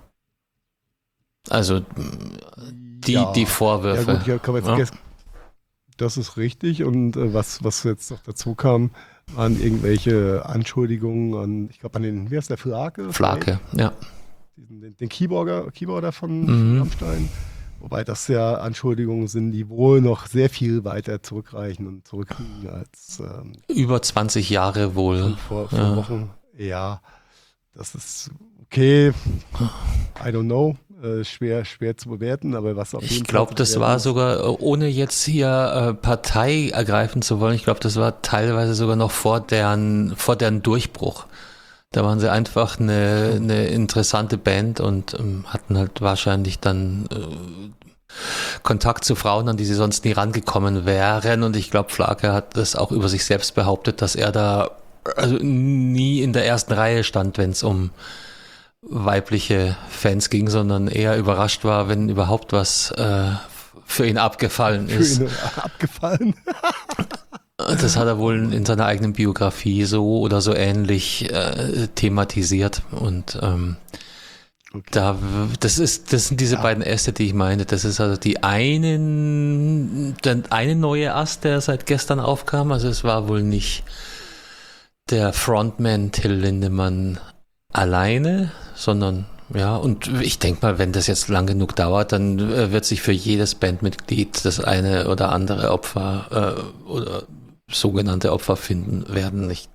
Also die, Ja. die Vorwürfe. Ja gut, ja, kann man jetzt Ja. vergessen. Das ist richtig und äh, was, was jetzt noch dazu kam, waren irgendwelche Anschuldigungen an, ich glaube an den, wie heißt der, Flake? Flake, ja. Diesen, den, den Keyboarder, Keyboarder von, Mhm. von Rammstein. Wobei das ja Anschuldigungen sind, die wohl noch sehr viel weiter zurückreichen und zurückliegen als ähm, Über zwanzig Jahre wohl. vor, vor Ja. Wochen. Ja, das ist okay. I don't know. Äh, schwer, schwer zu bewerten, aber was auf jeden Ich Fall. glaube, zu das bewerten war ist- sogar, äh, ohne jetzt hier äh, Partei ergreifen zu wollen, ich glaube, das war teilweise sogar noch vor deren, vor deren Durchbruch. Da waren sie einfach eine, eine interessante Band und ähm, hatten halt wahrscheinlich dann äh, Kontakt zu Frauen, an die sie sonst nie rangekommen wären. Und ich glaube, Flake hat das auch über sich selbst behauptet, dass er da also nie in der ersten Reihe stand, wenn es um weibliche Fans ging, sondern eher überrascht war, wenn überhaupt was äh, für ihn abgefallen für ist. ihn abgefallen. Das hat er wohl in seiner eigenen Biografie so oder so ähnlich äh, thematisiert. Und ähm, okay. da, das ist, das sind diese ja. beiden Äste, die ich meine. Das ist also die einen, der eine neue Ast, der seit gestern aufkam. Also es war wohl nicht der Frontman Till Lindemann alleine, sondern ja, und ich denke mal, wenn das jetzt lang genug dauert, dann äh, wird sich für jedes Bandmitglied das eine oder andere Opfer äh, oder sogenannte Opfer finden werden. Ich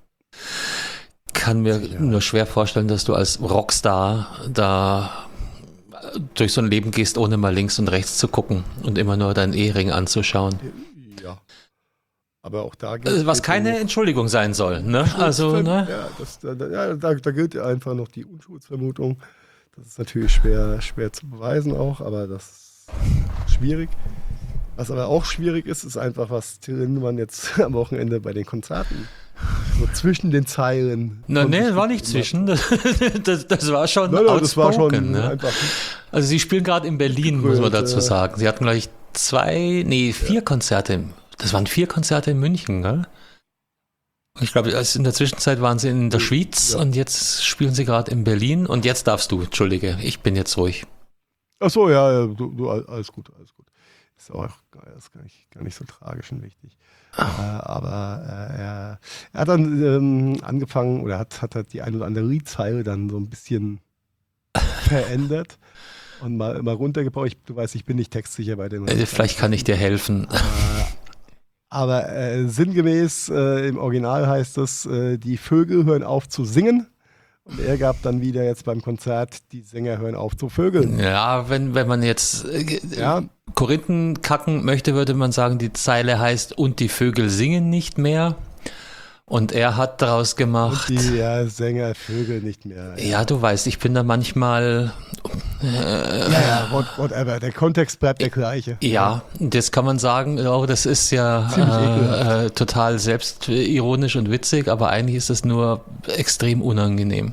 kann mir ja. nur schwer vorstellen, dass du als Rockstar da durch so ein Leben gehst, ohne mal links und rechts zu gucken und immer nur deinen Ehering anzuschauen. Ja. Aber auch da gilt was keine noch, Entschuldigung sein soll, ne? Also, ne? Ja, das, da, ja da, da gilt einfach noch die Unschuldsvermutung. Das ist natürlich schwer, schwer zu beweisen auch, aber das ist schwierig. Was aber auch schwierig ist, ist einfach, was Till Lindemann jetzt am Wochenende bei den Konzerten so zwischen den Zeilen. Nein, nee, war nicht zwischen. Das, das, das war schon nein, nein, das war schon ne? einfach. Also sie spielen gerade in Berlin, gegrölt, muss man dazu sagen. Sie hatten gleich zwei, nee, vier ja. Konzerte. Das waren vier Konzerte in München, gell? Ich glaube, in der Zwischenzeit waren sie in der Schweiz ja. und jetzt spielen sie gerade in Berlin. Und jetzt darfst du, Entschuldige, ich bin jetzt ruhig. Ach so, ja, du, du alles gut, alles gut. Ist auch das ist gar, nicht, gar nicht so tragisch und wichtig. Äh, aber äh, er, er hat dann ähm, angefangen oder hat, hat, hat die ein oder andere Liedzeile dann so ein bisschen verändert und mal, mal runtergebaut. Ich, du weißt, ich bin nicht textsicher bei den. Äh, vielleicht kann ich dir helfen. Äh, aber äh, sinngemäß äh, im Original heißt es, äh, die Vögel hören auf zu singen. Und er gab dann wieder jetzt beim Konzert, die Sänger hören auf zu vögeln. Ja, wenn, wenn man jetzt äh, ja. Korinthen kacken möchte, würde man sagen, die Zeile heißt, und die Vögel singen nicht mehr. Und er hat daraus gemacht. Und die ja, Sänger, Vögel nicht mehr. Ja. ja, du weißt, ich bin da manchmal. Äh, ja, ja, what, whatever. Der Kontext bleibt der gleiche. Ja, das kann man sagen. Oh, das ist ja äh, äh, total selbstironisch und witzig, aber eigentlich ist es nur extrem unangenehm.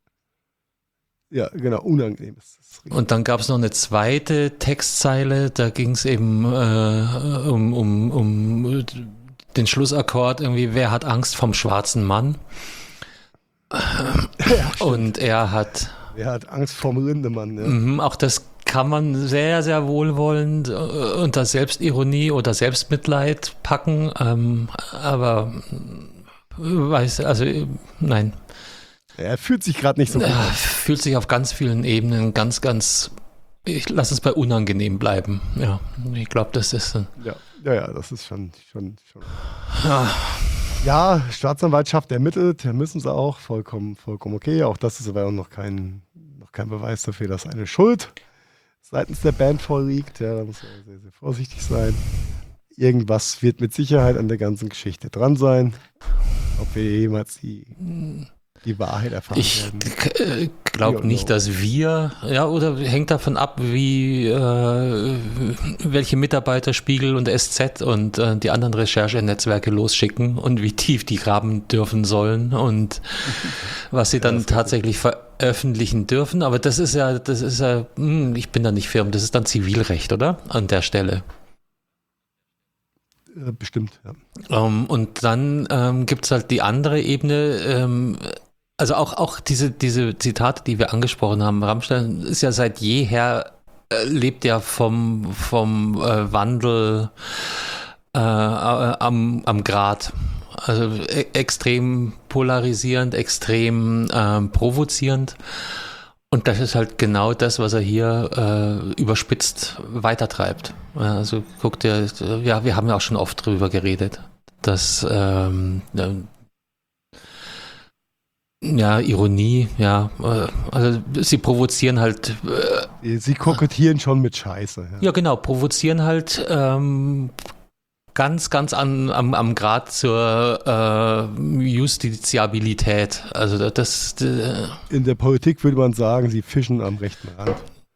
Ja, genau, unangenehm ist das. Und dann gab es noch eine zweite Textzeile, da ging es eben äh, um, um, um den Schlussakkord irgendwie, wer hat Angst vom schwarzen Mann? Ja, und er hat... Wer hat Angst vom Lindemann? Ja. Mhm, auch das kann man sehr, sehr wohlwollend unter Selbstironie oder Selbstmitleid packen, ähm, aber weiß, also nein. Er fühlt sich gerade nicht so gut. Er fühlt sich auf ganz vielen Ebenen ganz, ganz, ich lasse es bei unangenehm bleiben. Ja, ich glaube, das ist... Ja, ja, ja, das ist schon... schon, schon. Ja. Ja, Staatsanwaltschaft ermittelt, müssen sie auch, vollkommen, vollkommen okay. Auch das ist aber auch noch kein, noch kein Beweis dafür, dass eine Schuld seitens der Band vorliegt. Ja, da muss man sehr, sehr vorsichtig sein. Irgendwas wird mit Sicherheit an der ganzen Geschichte dran sein. Ob wir jemals die, die Wahrheit erfahren ich werden. Ich glaube nicht, dass wir, ja, oder hängt davon ab, wie, äh, welche Mitarbeiter Spiegel und S Z und äh, die anderen Recherchenetzwerke losschicken und wie tief die graben dürfen sollen und was sie dann ja, tatsächlich veröffentlichen dürfen. Aber das ist ja, das ist ja, mh, ich bin da nicht firm, das ist dann Zivilrecht, oder? An der Stelle. Bestimmt, ja. Um, und dann ähm, gibt es halt die andere Ebene, ähm, also auch, auch diese, diese Zitate, die wir angesprochen haben, Rammstein ist ja seit jeher, äh, lebt ja vom, vom äh, Wandel äh, am, am Grat. Also e- extrem polarisierend, extrem äh, provozierend. Und das ist halt genau das, was er hier äh, überspitzt weitertreibt. Also guck dir, ja, wir haben ja auch schon oft drüber geredet, dass ähm, ja, Ironie, ja, äh, also sie provozieren halt. Äh, sie kokettieren schon mit Scheiße. Ja, ja genau, provozieren halt ähm, ganz, ganz an, am, am Grad zur äh, Justiziabilität. Also das. Äh, In der Politik würde man sagen, sie fischen am rechten Rand.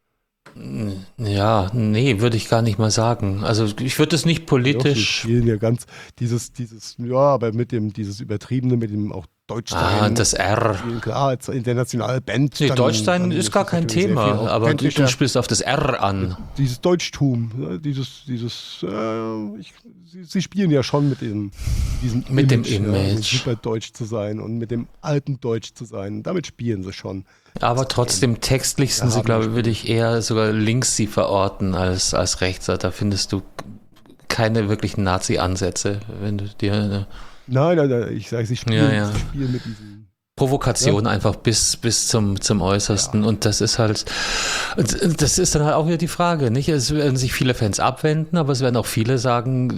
Ja, nee, würde ich gar nicht mal sagen. Also ich würde es nicht politisch. Ja, ja ganz dieses, dieses, ja, aber mit dem, dieses Übertriebene, mit dem auch Deutsch Ah, sein. das R. Klar, als internationale Band. Nee, dann, Deutsch sein dann ist gar es kein natürlich sehr viel Thema, aber du, du authentischer. spielst auf das R an. Dieses Deutschtum, ne, dieses, dieses, äh, ich, sie, sie spielen ja schon mit dem, diesem Mit dem ja, Image. super deutsch zu sein und mit dem alten Deutsch zu sein. Damit spielen sie schon. Aber trotzdem, textlich sind Ja, sie, haben glaube ich, wir würde ich eher sogar links sie verorten als, als rechts. Da findest du keine wirklichen Nazi-Ansätze, wenn du dir eine Nein, nein, nein, ich sage, sie spielen, Ja, ja. sie spielen mit diesem. Provokation Ja. einfach bis, bis zum, zum Äußersten. Ja. Und das ist halt, und das ist dann halt auch wieder die Frage, nicht? Es werden sich viele Fans abwenden, aber es werden auch viele sagen,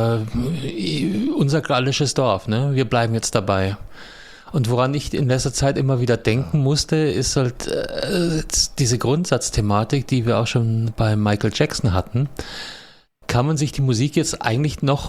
äh, unser gallisches Dorf, ne? Wir bleiben jetzt dabei. Und woran ich in letzter Zeit immer wieder denken musste, ist halt äh, diese Grundsatzthematik, die wir auch schon bei Michael Jackson hatten. Kann man sich die Musik jetzt eigentlich noch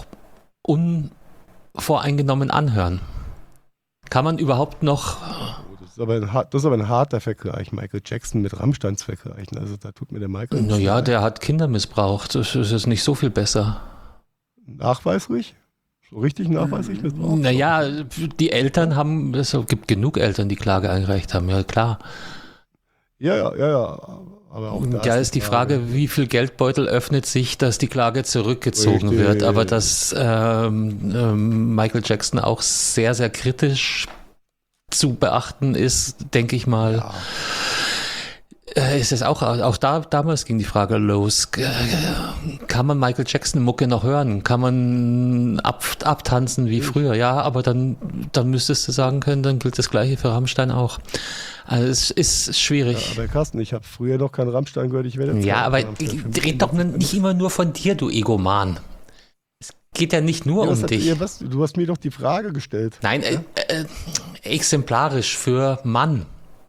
unvoreingenommen anhören? Kann man überhaupt noch... Oh, das, ist aber ein, hart- das ist aber ein harter Vergleich, Michael Jackson mit Rammstein zu vergleichen. Also da tut mir der Michael nicht Naja, leid. der hat Kinder missbraucht. Das ist nicht so viel besser. Nachweislich? So richtig nachweislich missbraucht? Naja, die Eltern haben, es gibt genug Eltern, die Klage eingereicht haben, ja klar. Ja, ja, ja, ja. Aber auch da Ja, ist die Frage, wie viel Geldbeutel öffnet sich, dass die Klage zurückgezogen Richtig. wird. Aber dass ähm, ähm, Michael Jackson auch sehr, sehr kritisch zu beachten ist, denke ich mal. Ja. Äh, Ist es auch, auch da, damals ging die Frage los. Äh, Kann man Michael Jackson Mucke noch hören? Kann man ab, abtanzen wie früher? Ja, aber dann, dann müsstest du sagen können, dann gilt das Gleiche für Rammstein auch. Also es ist Ja, schwierig. aber Carsten, ich habe früher noch keinen Rammstein gehört, ich werde jetzt Ja, keinen aber Rammstein. Für mich red doch nicht immer nur von dir, du Egoman. Es geht ja nicht nur Ja, was um hat, dich. ja, was, du hast mir doch die Frage gestellt. Nein, äh, äh, exemplarisch für Mann.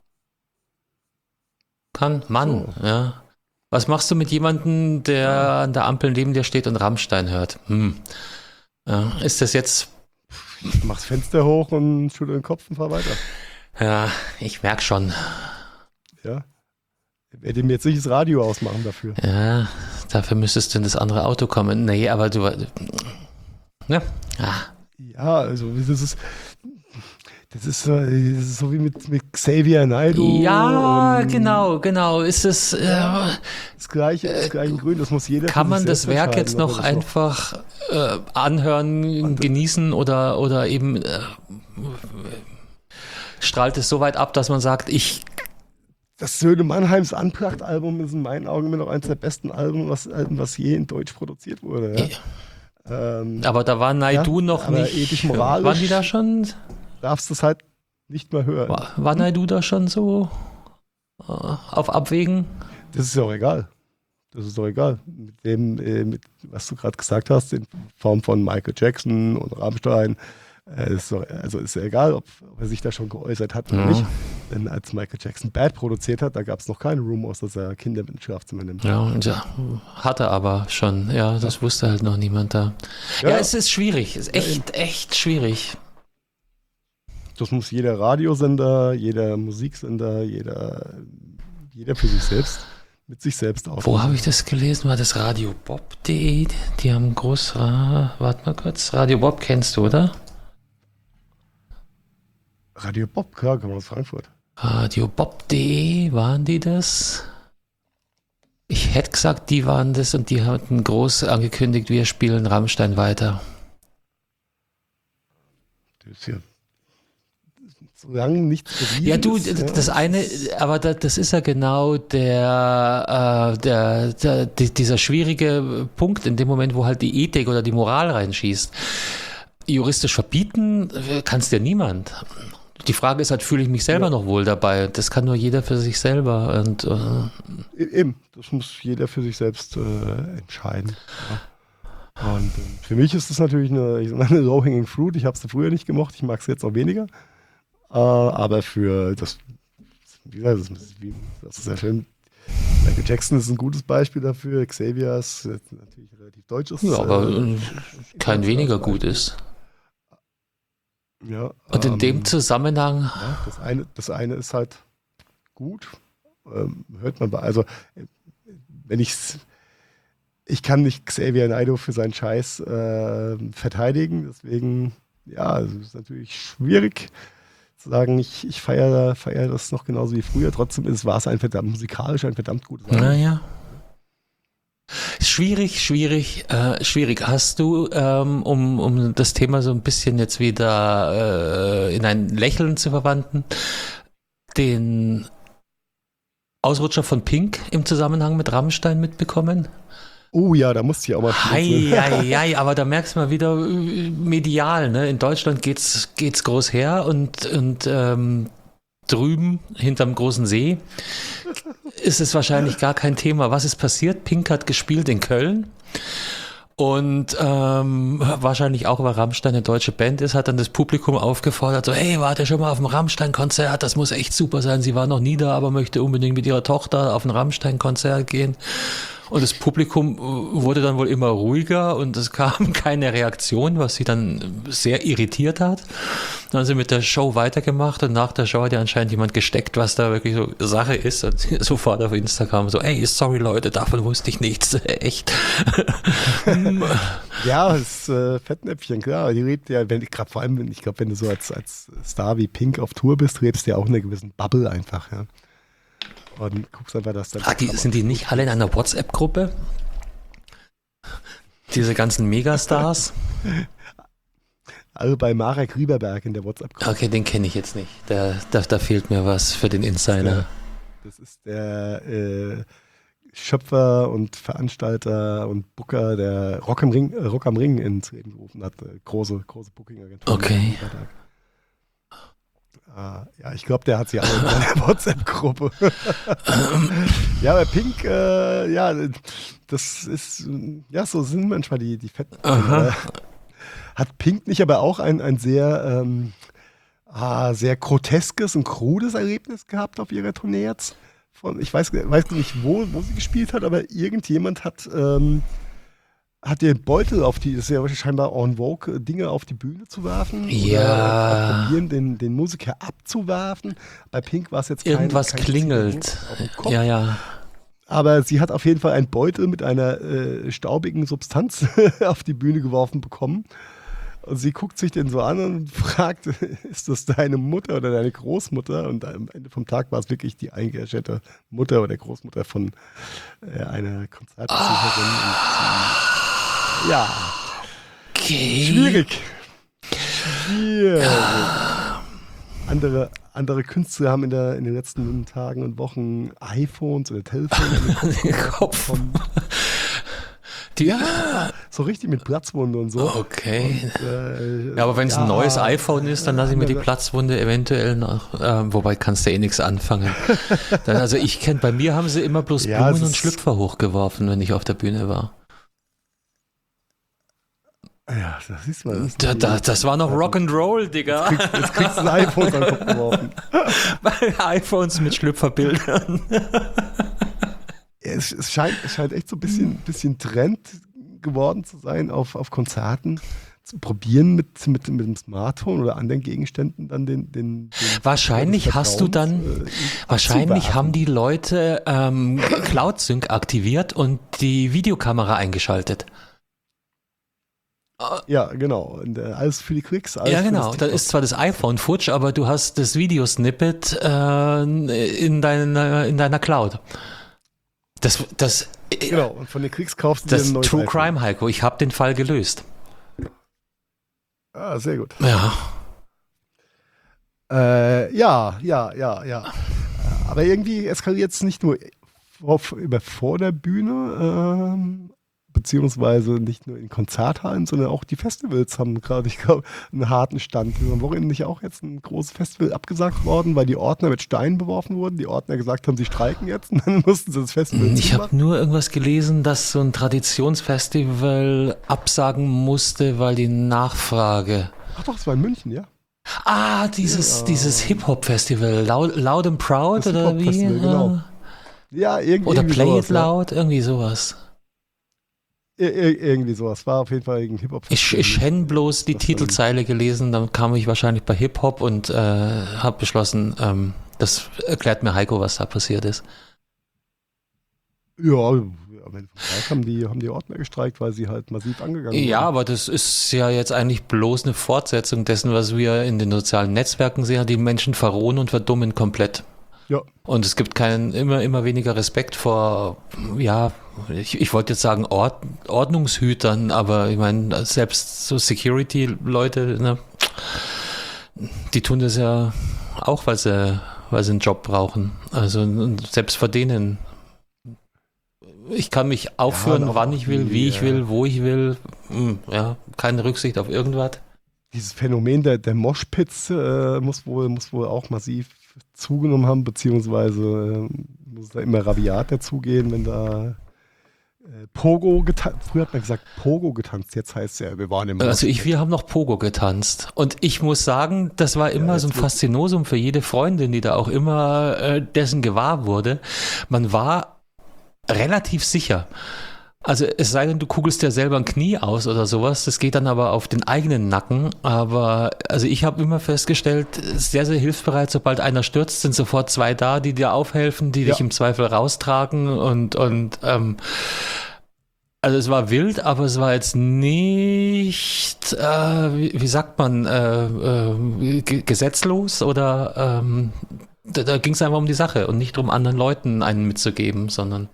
Kann Mann, So. ja. Was machst du mit jemandem, der an der Ampel neben dir steht und Rammstein hört? Hm. Ja, ist das jetzt, Ich mach's Fenster hoch und schüttel den Kopf und fahr weiter. ja, ich merke schon. Ja. Ich werde mir jetzt nicht das Radio ausmachen dafür. Ja, dafür müsstest du in das andere Auto kommen. Nee, aber du, ne? Ah. Ja, also das ist, das ist, so- das ist so wie mit, mit Xavier Naidoo. Ja, und genau, genau. Ist es, äh, Das gleiche, das gleiche Grün, das muss jeder kann für man sich das selbst Werk jetzt entscheiden, ob noch er das einfach äh, anhören, genießen oder, oder eben äh, strahlt es so weit ab, dass man sagt, ich, Das Söhne Mannheims Anpracht-Album ist in meinen Augen immer noch eins der besten Alben, was, Alben, was je in Deutsch produziert wurde. Ja? Ähm, aber da war Naidu Ja, noch aber nicht. ethisch, moralisch- Waren die da schon? darfst du es halt nicht mehr hören. War, war Naidu da schon so äh, auf Abwägen? Das ist ja auch egal. Das ist doch egal. Mit dem, äh, mit, was du gerade gesagt hast, in Form von Michael Jackson und Rammstein, äh, ist doch, also ist ja egal, ob, ob er sich da schon geäußert hat oder Ja. nicht. Denn als Michael Jackson Bad produziert hat, da gab es noch keine Rumors, dass er Kinder mit ins Schlafzimmer nimmt. Ja, und ja, hat er aber schon. Ja, das wusste halt noch niemand da. Ja, Ja. es ist schwierig. Es ist echt, echt schwierig. Das muss jeder Radiosender, jeder Musiksender, jeder, jeder für sich selbst, mit sich selbst aus. Wo habe ich das gelesen? War das radio bob punkt de? Die haben groß. Ra- Warte mal kurz. Radio Bob kennst du, oder? Radio Bob, klar, kann man aus Frankfurt. radio bob punkt de, waren die das? Ich hätte gesagt, die waren das und die hatten groß angekündigt, wir spielen Rammstein weiter. Das ist ja solange nichts bewiesen Ja, du, ist, das eine, aber da, das ist ja genau der, äh, der, der, die- dieser schwierige Punkt in dem Moment, wo halt die Ethik oder die Moral reinschießt. Juristisch verbieten äh, kann es dir niemand. Die Frage ist halt, fühle ich mich selber Ja. noch wohl dabei? Das kann nur jeder für sich selber. Und äh, E- Eben, das muss jeder für sich selbst äh, entscheiden. Ja. Und äh, für mich ist das natürlich eine, ich sag mal, eine Low-Hanging Fruit. Ich habe es früher nicht gemocht, ich mag es jetzt auch weniger. Äh, aber für das, wie gesagt, das ist, wie, das ist ja schön. Michael Jackson ist ein gutes Beispiel dafür. Xavier ist jetzt natürlich relativ deutsch. Ist, ja, aber äh, äh, kein weniger gut ist. Ja, Und in ähm, dem Zusammenhang, Ja, das eine, das eine ist halt gut, ähm, hört man bei, also äh, wenn ich's, ich kann nicht Xavier Naidoo für seinen Scheiß äh, verteidigen, deswegen, ja, also es ist natürlich schwierig. sagen, ich, ich feiere feier das noch genauso wie früher. Trotzdem ist, war es ein verdammt musikalisch, ein verdammt gutes Album. Naja. Schwierig, schwierig, äh, schwierig. Hast du, ähm, um, um das Thema so ein bisschen jetzt wieder äh, in ein Lächeln zu verwandeln, den Ausrutscher von Pink im Zusammenhang mit Rammstein mitbekommen? Oh ja, da musste ich auch mal Hei, hei, hei, aber da merkst du mal wieder äh, medial, ne? In Deutschland geht's, geht's groß her und, und ähm, drüben hinterm großen See ist es wahrscheinlich gar kein Thema. Was ist passiert? Pink hat gespielt in Köln und ähm, wahrscheinlich auch, weil Rammstein eine deutsche Band ist, hat dann das Publikum aufgefordert, so, hey, wart ihr schon mal auf dem Rammstein-Konzert? Das muss echt super sein. Sie war noch nie da, aber möchte unbedingt mit ihrer Tochter auf ein Rammstein-Konzert gehen. Und das Publikum wurde dann wohl immer ruhiger und es kam keine Reaktion, was sie dann sehr irritiert hat. Dann haben sie mit der Show weitergemacht und nach der Show hat ja anscheinend jemand gesteckt, was da wirklich so Sache ist. Und sofort auf Instagram so, ey, sorry Leute, davon wusste ich nichts. Echt. Ja, das äh, Fettnäpfchen, klar. Die lebt ja, wenn, gerade vor allem, ich glaube, wenn du so als, als Star wie Pink auf Tour bist, lebst du ja auch in einer gewissen Bubble einfach, ja. Und guckst einfach, dass dann. Ah, die, sind die nicht alle in einer WhatsApp-Gruppe? Diese ganzen Megastars? Alle bei Marek Rieberberg in der WhatsApp-Gruppe. Okay, den kenne ich jetzt nicht. Da, da, da fehlt mir was für den Insider. Das ist der, das ist der äh, Schöpfer und Veranstalter und Booker, der Rock am Ring, äh, Rock am Ring ins Leben gerufen hat. Äh, große, große Booking-Agentur. Okay. Ja, ich glaube, der hat sie alle in einer WhatsApp-Gruppe. Ja, bei Pink, äh, ja, das ist, ja, so sind manchmal die, die Fetten. Äh, hat Pink nicht aber auch ein, ein sehr, ähm, ah, sehr groteskes und krudes Erlebnis gehabt auf ihrer Tournee jetzt? Von, ich weiß, weiß nicht, wo, wo sie gespielt hat, aber irgendjemand hat, ähm, hat den Beutel auf die, das ist ja scheinbar en vogue, Dinge auf die Bühne zu werfen. Ja. Oder probieren, den, den Musiker abzuwerfen. Bei Pink war es jetzt kein, Irgendwas kein klingelt. Ja, ja. Aber sie hat auf jeden Fall einen Beutel mit einer äh, staubigen Substanz auf die Bühne geworfen bekommen. Und sie guckt sich den so an und fragt, ist das deine Mutter oder deine Großmutter? Und am Ende vom Tag war es wirklich die eingeschätzte Mutter oder Großmutter von äh, einer Konzertbesucherin. Ah. Ja. Okay. Schwierig. Schwierig. Ja. Andere, andere Künstler haben in, der, in den letzten Tagen und Wochen iPhones oder Telefone in den Kopf. Die, ja, so richtig mit Platzwunde und so. Okay. Und, äh, ja, aber wenn es ja, ein neues iPhone ist, dann lasse ich mir die Platzwunde eventuell noch, äh, wobei kannst du eh nichts anfangen. Dann, also ich kenne, bei mir haben sie immer bloß ja, Blumen und Schlüpfer hochgeworfen, wenn ich auf der Bühne war. Ja, das siehst du mal. Das, da, da, das war noch Rock'n'Roll, Digga. Jetzt kriegst, jetzt kriegst du ein iPhone an den Kopf geworfen. Bei iPhones mit Schlüpferbildern. Es, es, scheint, es scheint echt so ein bisschen, bisschen Trend geworden zu sein, auf, auf Konzerten zu probieren, mit, mit, mit dem Smartphone oder anderen Gegenständen dann den. den, den wahrscheinlich hast du dann, äh, wahrscheinlich haben die Leute ähm, Cloud Sync aktiviert und die Videokamera eingeschaltet. Ja, genau. Und, äh, alles für die Klicks. Alles ja, genau. Da ist zwar das iPhone futsch, aber du hast das Videosnippet äh, in, deiner, in deiner Cloud. Das, das, genau, und von den Klicks kaufst du das dir ein neues True iPhone. Crime, Heiko. Ich habe den Fall gelöst. Ah, sehr gut. Ja. Äh, ja, ja, ja, ja. Aber irgendwie eskaliert es nicht nur auf, über vor der Bühne, ähm, beziehungsweise nicht nur in Konzerthallen, sondern auch die Festivals haben gerade, ich glaube, einen harten Stand. Am Wochenende nicht auch jetzt ein großes Festival abgesagt worden, weil die Ordner mit Steinen beworfen wurden. Die Ordner gesagt haben, sie streiken jetzt und dann mussten sie das Festival Ich habe nur irgendwas gelesen, dass so ein Traditionsfestival absagen musste, weil die Nachfrage... Ach doch, es war in München, ja. Ah, dieses, ja. dieses Hip-Hop-Festival, Loud, Loud and Proud das oder wie? Genau. Ja, irgendwie Oder Play sowas, It Loud, ja. irgendwie sowas. Ir- ir- irgendwie sowas. War auf jeden Fall ein Hip-Hop-Festival. Ich, ich hätte bloß die Titelzeile gelesen, dann kam ich wahrscheinlich bei Hip-Hop und äh, habe beschlossen, ähm, das erklärt mir Heiko, was da passiert ist. Ja, am Ende vom Tag haben die, haben die Ordner gestreikt, weil sie halt massiv angegangen Ja, wurden. aber das ist ja jetzt eigentlich bloß eine Fortsetzung dessen, was wir in den sozialen Netzwerken sehen. Die Menschen verrohen und verdummen komplett. Ja. Und es gibt keinen, immer, immer weniger Respekt vor, ja, ich, ich wollte jetzt sagen Ord, Ordnungshütern, aber ich meine, selbst so Security-Leute, ne, die tun das ja auch, weil sie, weil sie einen Job brauchen. Also und selbst vor denen. Ich kann mich aufführen, und auch wann noch ich will, die, wie ich äh, will, wo ich will. Hm, ja, keine Rücksicht auf irgendwas. Dieses Phänomen der, der Moshpits äh, muss, wohl, muss wohl auch massiv zugenommen haben, beziehungsweise äh, muss da immer rabiat dazugehen, wenn da äh, Pogo getanzt, früher hat man gesagt Pogo getanzt, jetzt heißt es ja, wir waren im Also ich, Moshpit. wir haben noch Pogo getanzt. Und ich muss sagen, das war immer Ja, so ein jetzt wird- Faszinosum für jede Freundin, die da auch immer äh, dessen gewahr wurde. Man war relativ sicher. Also es sei denn, du kugelst ja selber ein Knie aus oder sowas, das geht dann aber auf den eigenen Nacken, aber also ich habe immer festgestellt, sehr, sehr hilfsbereit, sobald einer stürzt, sind sofort zwei da, die dir aufhelfen, die Ja. dich im Zweifel raustragen und, und ähm, also es war wild, aber es war jetzt nicht, äh, wie, wie sagt man, äh, äh, ge- gesetzlos oder ähm, da, da ging es einfach um die Sache und nicht um anderen Leuten einen mitzugeben, sondern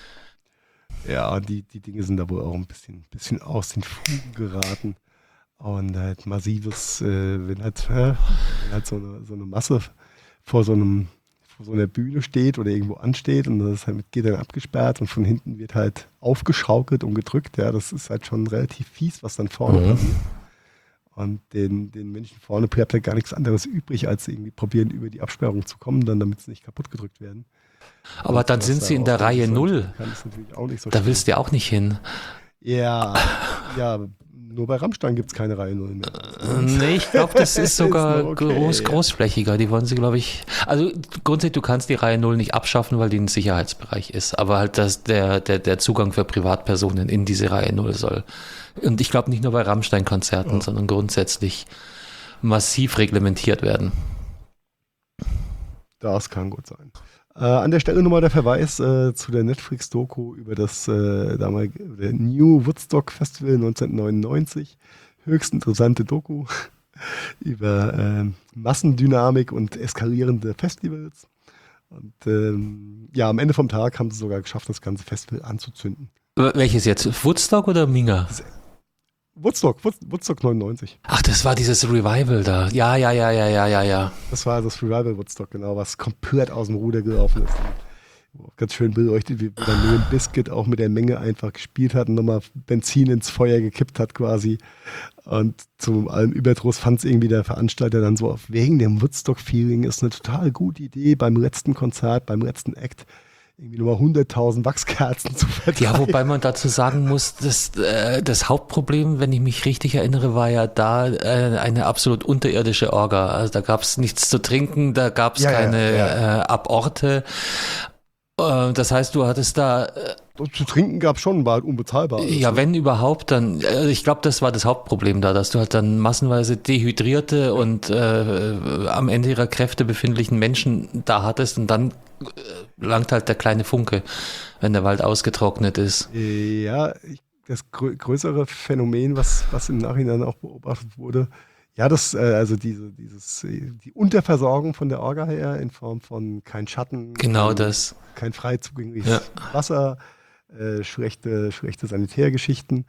Ja, die, die Dinge sind da wohl auch ein bisschen, bisschen aus den Fugen geraten. Und halt massives, äh, wenn halt, äh, wenn halt so, eine, so eine Masse vor so einem, vor so einer Bühne steht oder irgendwo ansteht und das halt, geht dann abgesperrt und von hinten wird halt aufgeschaukelt und gedrückt. Ja, das ist halt schon relativ fies, was dann vorne Mhm. passiert. Und den, den Menschen vorne bleibt halt gar nichts anderes übrig, als irgendwie probieren, über die Absperrung zu kommen, dann damit sie nicht kaputt gedrückt werden. aber Und dann was sind da sie in auch der irgendwie Reihe so null. entstehen kann, ist natürlich auch nicht so Da schön. willst du ja auch nicht hin. Ja, ja, nur bei Rammstein gibt es keine Reihe null mehr. Nee, ich glaube, das ist sogar Ist noch okay, groß, ja. großflächiger. Die wollen sie, glaube ich. Also grundsätzlich, du kannst die Reihe null nicht abschaffen, weil die ein Sicherheitsbereich ist. Aber halt, dass der, der, der Zugang für Privatpersonen in diese Reihe null soll. Und ich glaube nicht nur bei Rammstein-Konzerten, Ja. sondern grundsätzlich massiv reglementiert werden. Das kann gut sein. Äh, an der Stelle nochmal der Verweis äh, zu der Netflix-Doku über das äh, damalige der New Woodstock Festival neunzehnhundertneunundneunzig. Höchst interessante Doku über äh, Massendynamik und eskalierende Festivals. Und ähm, ja, am Ende vom Tag haben sie sogar geschafft, das ganze Festival anzuzünden. Welches jetzt? Woodstock oder Minga? Woodstock, Wood- Woodstock neunundneunzig. Ach, das war dieses Revival da. Ja, ja, ja, ja, ja, ja, ja. Das war das Revival Woodstock, genau, was komplett aus dem Ruder gelaufen ist. Wo auch ganz schön beleuchtet, wie dann Limp Bizkit auch mit der Menge einfach gespielt hat und nochmal Benzin ins Feuer gekippt hat quasi. Und zum allen Überdruss fand es irgendwie der Veranstalter dann so, wegen dem Woodstock-Feeling ist eine total gute Idee, beim letzten Konzert, beim letzten Act irgendwie nochmal hunderttausend Wachskerzen zu verteilen. Ja, wobei man dazu sagen muss, dass, äh, das Hauptproblem, wenn ich mich richtig erinnere, war ja da äh, eine absolut unterirdische Orga. Also da gab es nichts zu trinken, da gab es Ja, ja, keine ja. Äh, Aborte. Äh, das heißt, du hattest da, äh, Zu trinken gab es schon, war halt unbezahlbar. alles, ja, ne? wenn überhaupt, dann, also ich glaube, das war das Hauptproblem da, dass du halt dann massenweise dehydrierte und äh, am Ende ihrer Kräfte befindlichen Menschen da hattest und dann äh, langt halt der kleine Funke, wenn der Wald ausgetrocknet ist. Ja, ich, das grö größere Phänomen, was, was im Nachhinein auch beobachtet wurde, ja, das, äh, also diese, dieses, äh, die Unterversorgung von der Orga her in Form von kein Schatten, Genau kein, das. kein frei zugängliches Ja. Wasser, äh, schlechte, schlechte Sanitärgeschichten,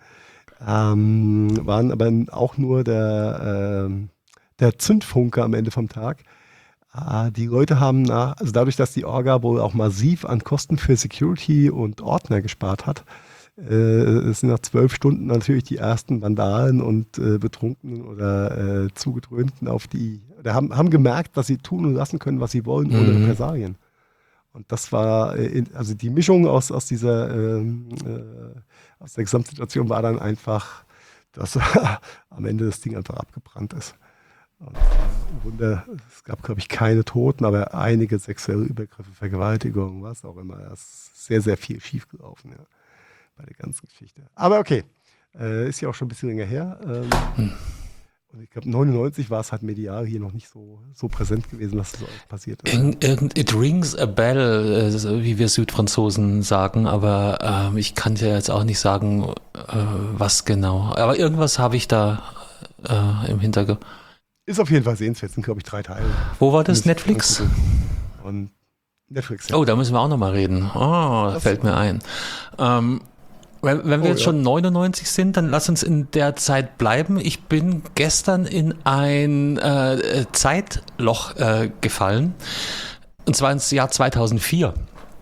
ähm, waren aber auch nur der, ähm, der Zündfunke am Ende vom Tag. Ah, die Leute haben nach, also dadurch, dass die Orga wohl auch massiv an Kosten für Security und Ordner gespart hat, äh, es sind nach zwölf Stunden natürlich die ersten Vandalen und äh, Betrunkenen oder äh, Zugedröhnten auf die, oder haben, haben gemerkt, dass sie tun und lassen können, was sie wollen, ohne Mhm. Repressalien. Und das war, äh, in- also die Mischung aus, aus dieser, ähm, äh, aus der Gesamtsituation war dann einfach, dass am Ende das Ding einfach abgebrannt ist. Und, äh, Wunder, es gab, glaube ich, keine Toten, aber einige sexuelle Übergriffe, Vergewaltigungen, was auch immer. Es ist sehr, sehr viel schiefgelaufen, ja, bei der ganzen Geschichte. Aber okay, äh, ist ja auch schon ein bisschen länger her. Ähm, Und ich glaube, neunundneunzig war es halt medial hier noch nicht so, so präsent gewesen, dass das so passiert ist. Irgend, irgend, it rings a bell, äh, wie wir Südfranzosen sagen, aber ähm, ich kann dir jetzt auch nicht sagen, äh, was genau. Aber irgendwas habe ich da äh, im Hintergrund. Ist auf jeden Fall sehenswert, sind glaube ich drei Teile. Wo war das? Netflix? Und Netflix, ja. Oh, da müssen wir auch nochmal reden. Oh, das fällt mir ein. Ähm, wenn, wenn wir Oh, jetzt ja. schon neunundneunzig sind, dann lass uns in der Zeit bleiben. Ich bin gestern in ein äh, Zeitloch äh, gefallen, und zwar ins Jahr zweitausendvier.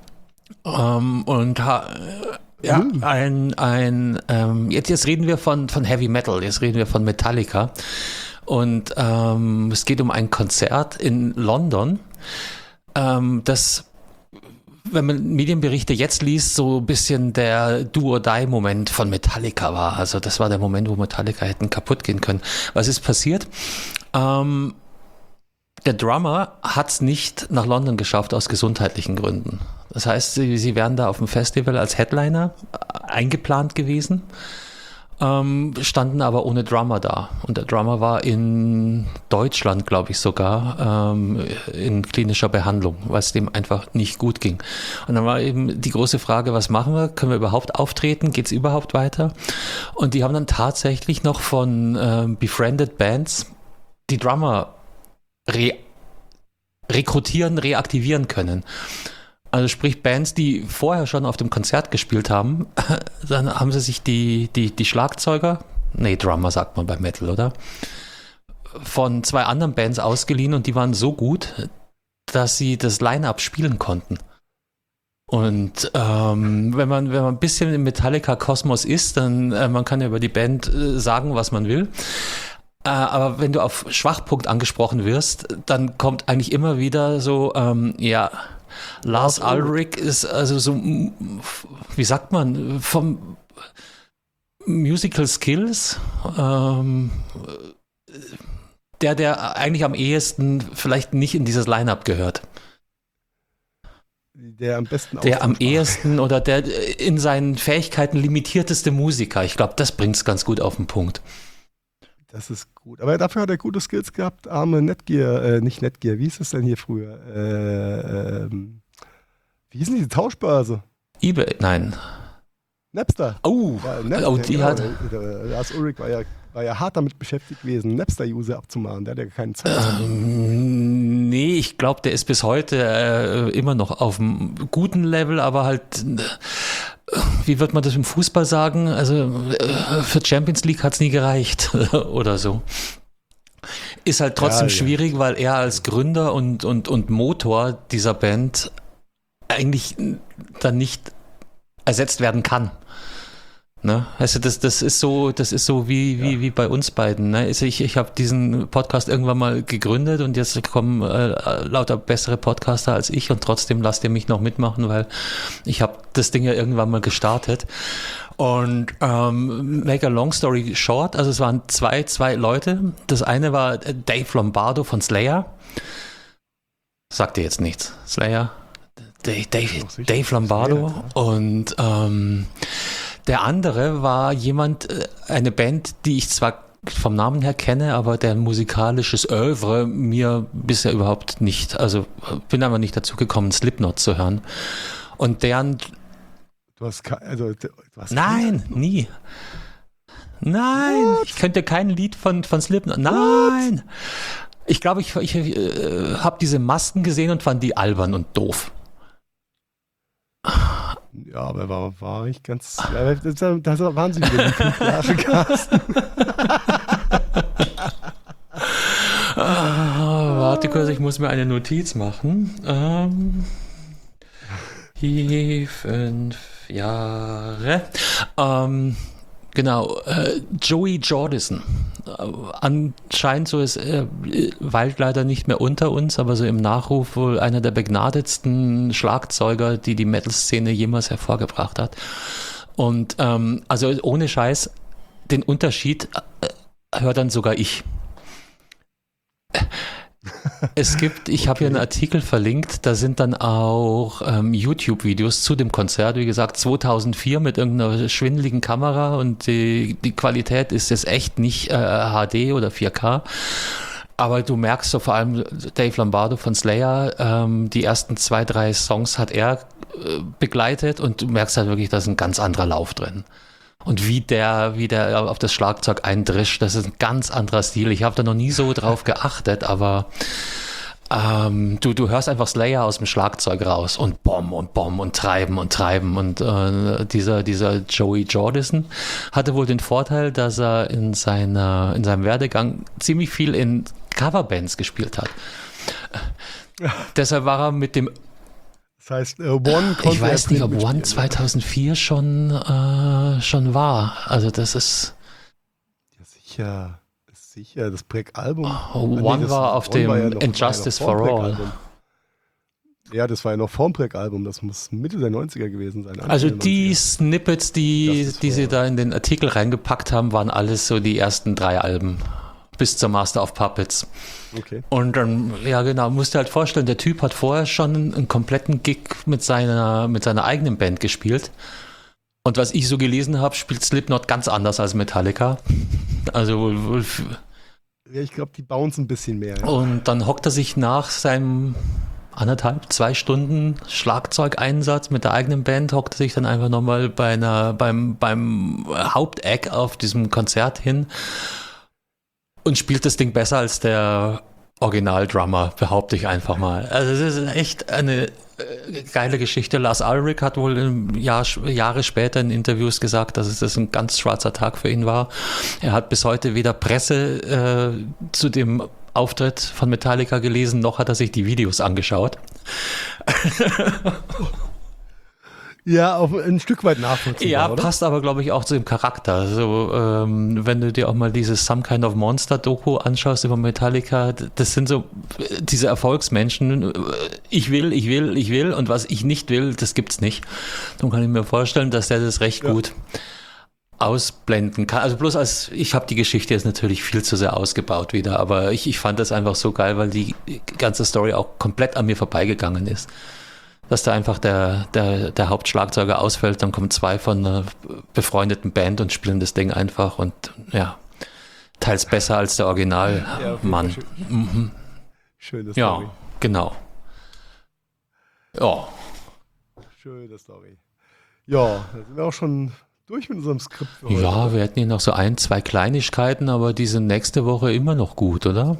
Ähm, und ha, ja, Uh. ein, ein ähm, jetzt, jetzt reden wir von, von Heavy Metal, jetzt reden wir von Metallica. Und ähm, es geht um ein Konzert in London, ähm, das, wenn man Medienberichte jetzt liest, so ein bisschen der Do-or-Die-Moment von Metallica war. Also das war der Moment, wo Metallica hätten kaputt gehen können. Was ist passiert? Ähm, der Drummer hat es nicht nach London geschafft aus gesundheitlichen Gründen. Das heißt, sie, sie wären da auf dem Festival als Headliner eingeplant gewesen, ähm, standen aber ohne Drummer da. Und der Drummer war in Deutschland, glaube ich sogar, ähm, in klinischer Behandlung, weil es dem einfach nicht gut ging. Und dann war eben die große Frage, was machen wir? Können wir überhaupt auftreten? Geht es überhaupt weiter? Und die haben dann tatsächlich noch von ähm, befriended Bands die Drummer re- rekrutieren, reaktivieren können. Also sprich Bands, die vorher schon auf dem Konzert gespielt haben, dann haben sie sich die, die, die Schlagzeuger, nee, Drummer sagt man bei Metal, oder? Von zwei anderen Bands ausgeliehen und die waren so gut, dass sie das Line-Up spielen konnten. Und ähm, wenn man wenn man ein bisschen im Metallica-Kosmos ist, dann äh, man kann ja über die Band äh, sagen, was man will. Äh, aber wenn du auf Schwachpunkt angesprochen wirst, dann kommt eigentlich immer wieder so, ähm, ja, Lars Ulrich ist also so, wie sagt man, vom Musical Skills, ähm, der, der eigentlich am ehesten vielleicht nicht in dieses Line-Up gehört. Der am besten Der am austauschbar. ehesten oder der in seinen Fähigkeiten limitierteste Musiker. Ich glaube, das bringt es ganz gut auf den Punkt. Das ist gut. Aber dafür hat er gute Skills gehabt. Arme Netgear, äh, nicht Netgear, wie hieß es denn hier früher? Äh, ähm, wie hieß denn diese Tauschbörse? eBay, nein. Napster. Oh, Ja, Napster, oh die genau. hat... Der- der Lars Ulrich war ja, war ja hart damit beschäftigt gewesen, Napster-User abzumachen. Der hat ja keine Zeit. Ähm, nee, ich glaube, der ist bis heute äh, immer noch auf einem guten Level, aber halt, äh, wie wird man das im Fußball sagen? Also äh, für Champions League hat es nie gereicht oder so. Ist halt trotzdem Ja, ja. schwierig, weil er als Gründer und, und, und Motor dieser Band eigentlich dann nicht ersetzt werden kann. Ne? Also das, das ist so, das ist so wie, wie, Ja. wie bei uns beiden. Ne? Also ich, ich habe diesen Podcast irgendwann mal gegründet und jetzt kommen äh, lauter bessere Podcaster als ich und trotzdem lasst ihr mich noch mitmachen, weil ich habe das Ding ja irgendwann mal gestartet. Und ähm, make a long story short, also es waren zwei, zwei Leute. Das eine war Dave Lombardo von Slayer. Sagt dir jetzt nichts. Slayer? Dave, Dave, Doch, sicher. Dave Lombardo. Slayer, Und ähm, der andere war jemand, äh, eine Band, die ich zwar vom Namen her kenne, aber deren musikalisches Oeuvre mir bisher überhaupt nicht, also bin aber nicht dazu gekommen, Slipknot zu hören. Und deren, Du hast, ke- also, du hast nein, nie. Nein, ich könnte kein Lied von, von Slipknot, nein. Ich glaube, ich, ich äh, habe diese Masken gesehen und fand die albern und doof. Ja, aber war, war ich ganz. Ja, das, das waren sie wieder die fünf Jahre Carsten. Ah, warte kurz, ich muss mir eine Notiz machen. Ähm, die fünf Jahre. Ähm, genau, äh, Joey Jordison. Äh, anscheinend so ist, äh, weilt leider nicht mehr unter uns, aber so im Nachruf wohl einer der begnadetsten Schlagzeuger, die die Metal-Szene jemals hervorgebracht hat. Und ähm, also ohne Scheiß, den Unterschied äh, hört dann sogar ich. Es gibt, ich habe hier einen Artikel verlinkt, da sind dann auch ähm, YouTube-Videos zu dem Konzert, wie gesagt, zweitausendvier mit irgendeiner schwindeligen Kamera und die, die Qualität ist jetzt echt nicht äh, H D oder vier K. Aber du merkst so vor allem Dave Lombardo von Slayer, ähm, die ersten zwei, drei Songs hat er äh, begleitet und du merkst halt wirklich, da ist ein ganz anderer Lauf drin. Und wie der, wie der auf das Schlagzeug eindrischt, das ist ein ganz anderer Stil. Ich habe da noch nie so drauf geachtet, aber ähm, du, du hörst einfach Slayer aus dem Schlagzeug raus und Bom und Bom und Treiben und Treiben. Und äh, dieser, dieser Joey Jordison hatte wohl den Vorteil, dass er in seiner, in seinem Werdegang ziemlich viel in Coverbands gespielt hat. Deshalb war er mit dem Das heißt, uh, One konnte Ich weiß nicht, ob mitspielen, One zweitausendvier schon, äh, schon war. Also das ist... Ja, sicher. Ist sicher. Das Break-Album. Oh, One nee, war auf One dem war ja noch, Injustice for All. Ja, das war ja noch vorm Break-Album. Das muss Mitte der neunziger gewesen sein. Also die Snippets, die, die sie da in den Artikel reingepackt haben, waren alles so die ersten drei Alben. Bis zur Master of Puppets. Okay. Und dann, ja genau, musst dir halt vorstellen, der Typ hat vorher schon einen, einen kompletten Gig mit seiner, mit seiner eigenen Band gespielt. Und was ich so gelesen habe, spielt Slipknot ganz anders als Metallica. Also wohl, wohl ja, ich glaube, die bauen es ein bisschen mehr. Ja. Und dann hockt er sich nach seinem anderthalb, zwei Stunden Schlagzeugeinsatz mit der eigenen Band, hockt er sich dann einfach nochmal bei einer, beim, beim Haupteck auf diesem Konzert hin und spielt das Ding besser als der Original-Drummer, behaupte ich einfach mal. Also es ist echt eine äh, geile Geschichte. Lars Ulrich hat wohl im Jahr, Jahre später in Interviews gesagt, dass es das ein ganz schwarzer Tag für ihn war. Er hat bis heute weder Presse äh, zu dem Auftritt von Metallica gelesen, noch hat er sich die Videos angeschaut. Ja, auf ein Stück weit nachvollziehbar, Ja, oder? passt aber, glaube ich, auch zu dem Charakter. Also, ähm, wenn du dir auch mal dieses Some Kind of Monster Doku anschaust über Metallica, das sind so diese Erfolgsmenschen. Ich will, ich will, ich will und was ich nicht will, das gibt's nicht. Dann kann ich mir vorstellen, dass der das recht ja. gut ausblenden kann. Also bloß als, ich habe die Geschichte jetzt natürlich viel zu sehr ausgebaut wieder, aber ich, ich fand das einfach so geil, weil die ganze Story auch komplett an mir vorbeigegangen ist. Dass da einfach der, der, der Hauptschlagzeuger ausfällt, dann kommen zwei von einer befreundeten Band und spielen das Ding einfach und ja, teils besser als der Originalmann. Ja, schön. Mhm. Schöne Story. Ja, genau. Ja. Schöne Story. Ja, da sind wir auch schon durch mit unserem Skript für heute. Ja, wir hätten hier noch so ein, zwei Kleinigkeiten, aber die sind nächste Woche immer noch gut, oder?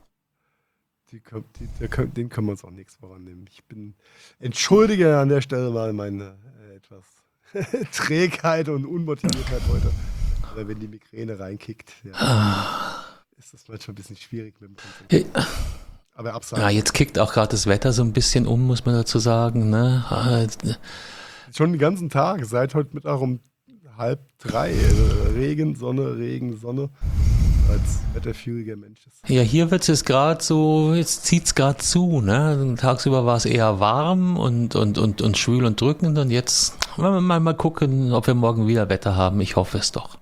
Die, die, der, den können wir uns auch nichts vorannehmen. Ich bin entschuldige an der Stelle mal meine äh, etwas Trägheit und Unmotiviertheit heute. Aber wenn die Migräne reinkickt, ja, ah. ist das manchmal ein bisschen schwierig mit dem Konzentrieren. Ja. Aber absagen. Ja, jetzt kickt auch gerade das Wetter so ein bisschen um, muss man dazu sagen. Ne? Schon den ganzen Tag, seit heute Mittag um halb drei. Also Regen, Sonne, Regen, Sonne. Als wetterfühliger Mensch ist. Ja, hier wird es jetzt gerade so, jetzt zieht es gerade zu, ne? Tagsüber war es eher warm und, und, und, und schwül und drückend und jetzt wollen wir mal, mal gucken, ob wir morgen wieder Wetter haben. Ich hoffe es doch.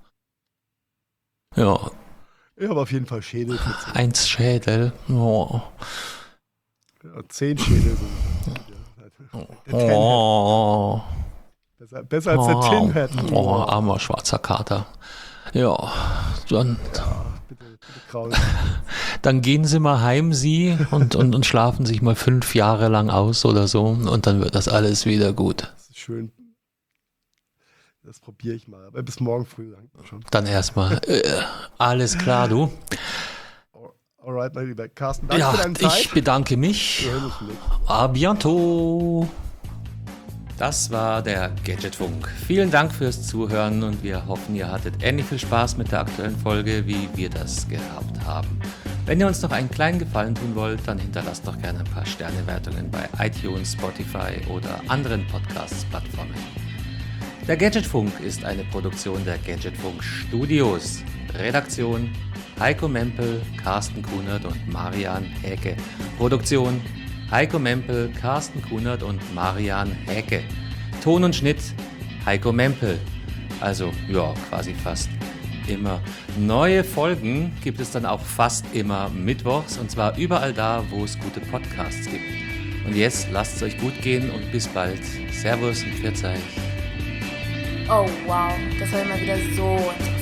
Ja. Ich habe auf jeden Fall Schädel. Eins Schädel. Oh. Ja, zehn Schädel sind. Oh. Besser, besser als der Tin Hat. Oh, oh, armer schwarzer Kater. Ja, dann, ja, bitte, bitte dann gehen Sie mal heim, Sie, und, und, und schlafen sich mal fünf Jahre lang aus oder so und dann wird das alles wieder gut. Das ist schön. Das probiere ich mal, aber bis morgen früh schon. Dann erstmal. äh, alles klar, du. Alright, mein lieber Carsten, danke ja, für deine Zeit. Ich bedanke mich. A bientôt. Das war der Gadgetfunk. Vielen Dank fürs Zuhören und wir hoffen, ihr hattet ähnlich viel Spaß mit der aktuellen Folge, wie wir das gehabt haben. Wenn ihr uns noch einen kleinen Gefallen tun wollt, dann hinterlasst doch gerne ein paar Sternewertungen bei iTunes, Spotify oder anderen Podcast-Plattformen. Der Gadgetfunk ist eine Produktion der Gadgetfunk Studios. Redaktion Heiko Mempel, Carsten Kunert und Marian Häke. Produktion Heiko Mempel, Carsten Kunert und Marian Häke. Ton und Schnitt Heiko Mempel. Also, ja, quasi fast immer. Neue Folgen gibt es dann auch fast immer mittwochs und zwar überall da, wo es gute Podcasts gibt. Und jetzt lasst es euch gut gehen und bis bald. Servus und Pfiat euch. Oh wow, das war immer wieder so interessant.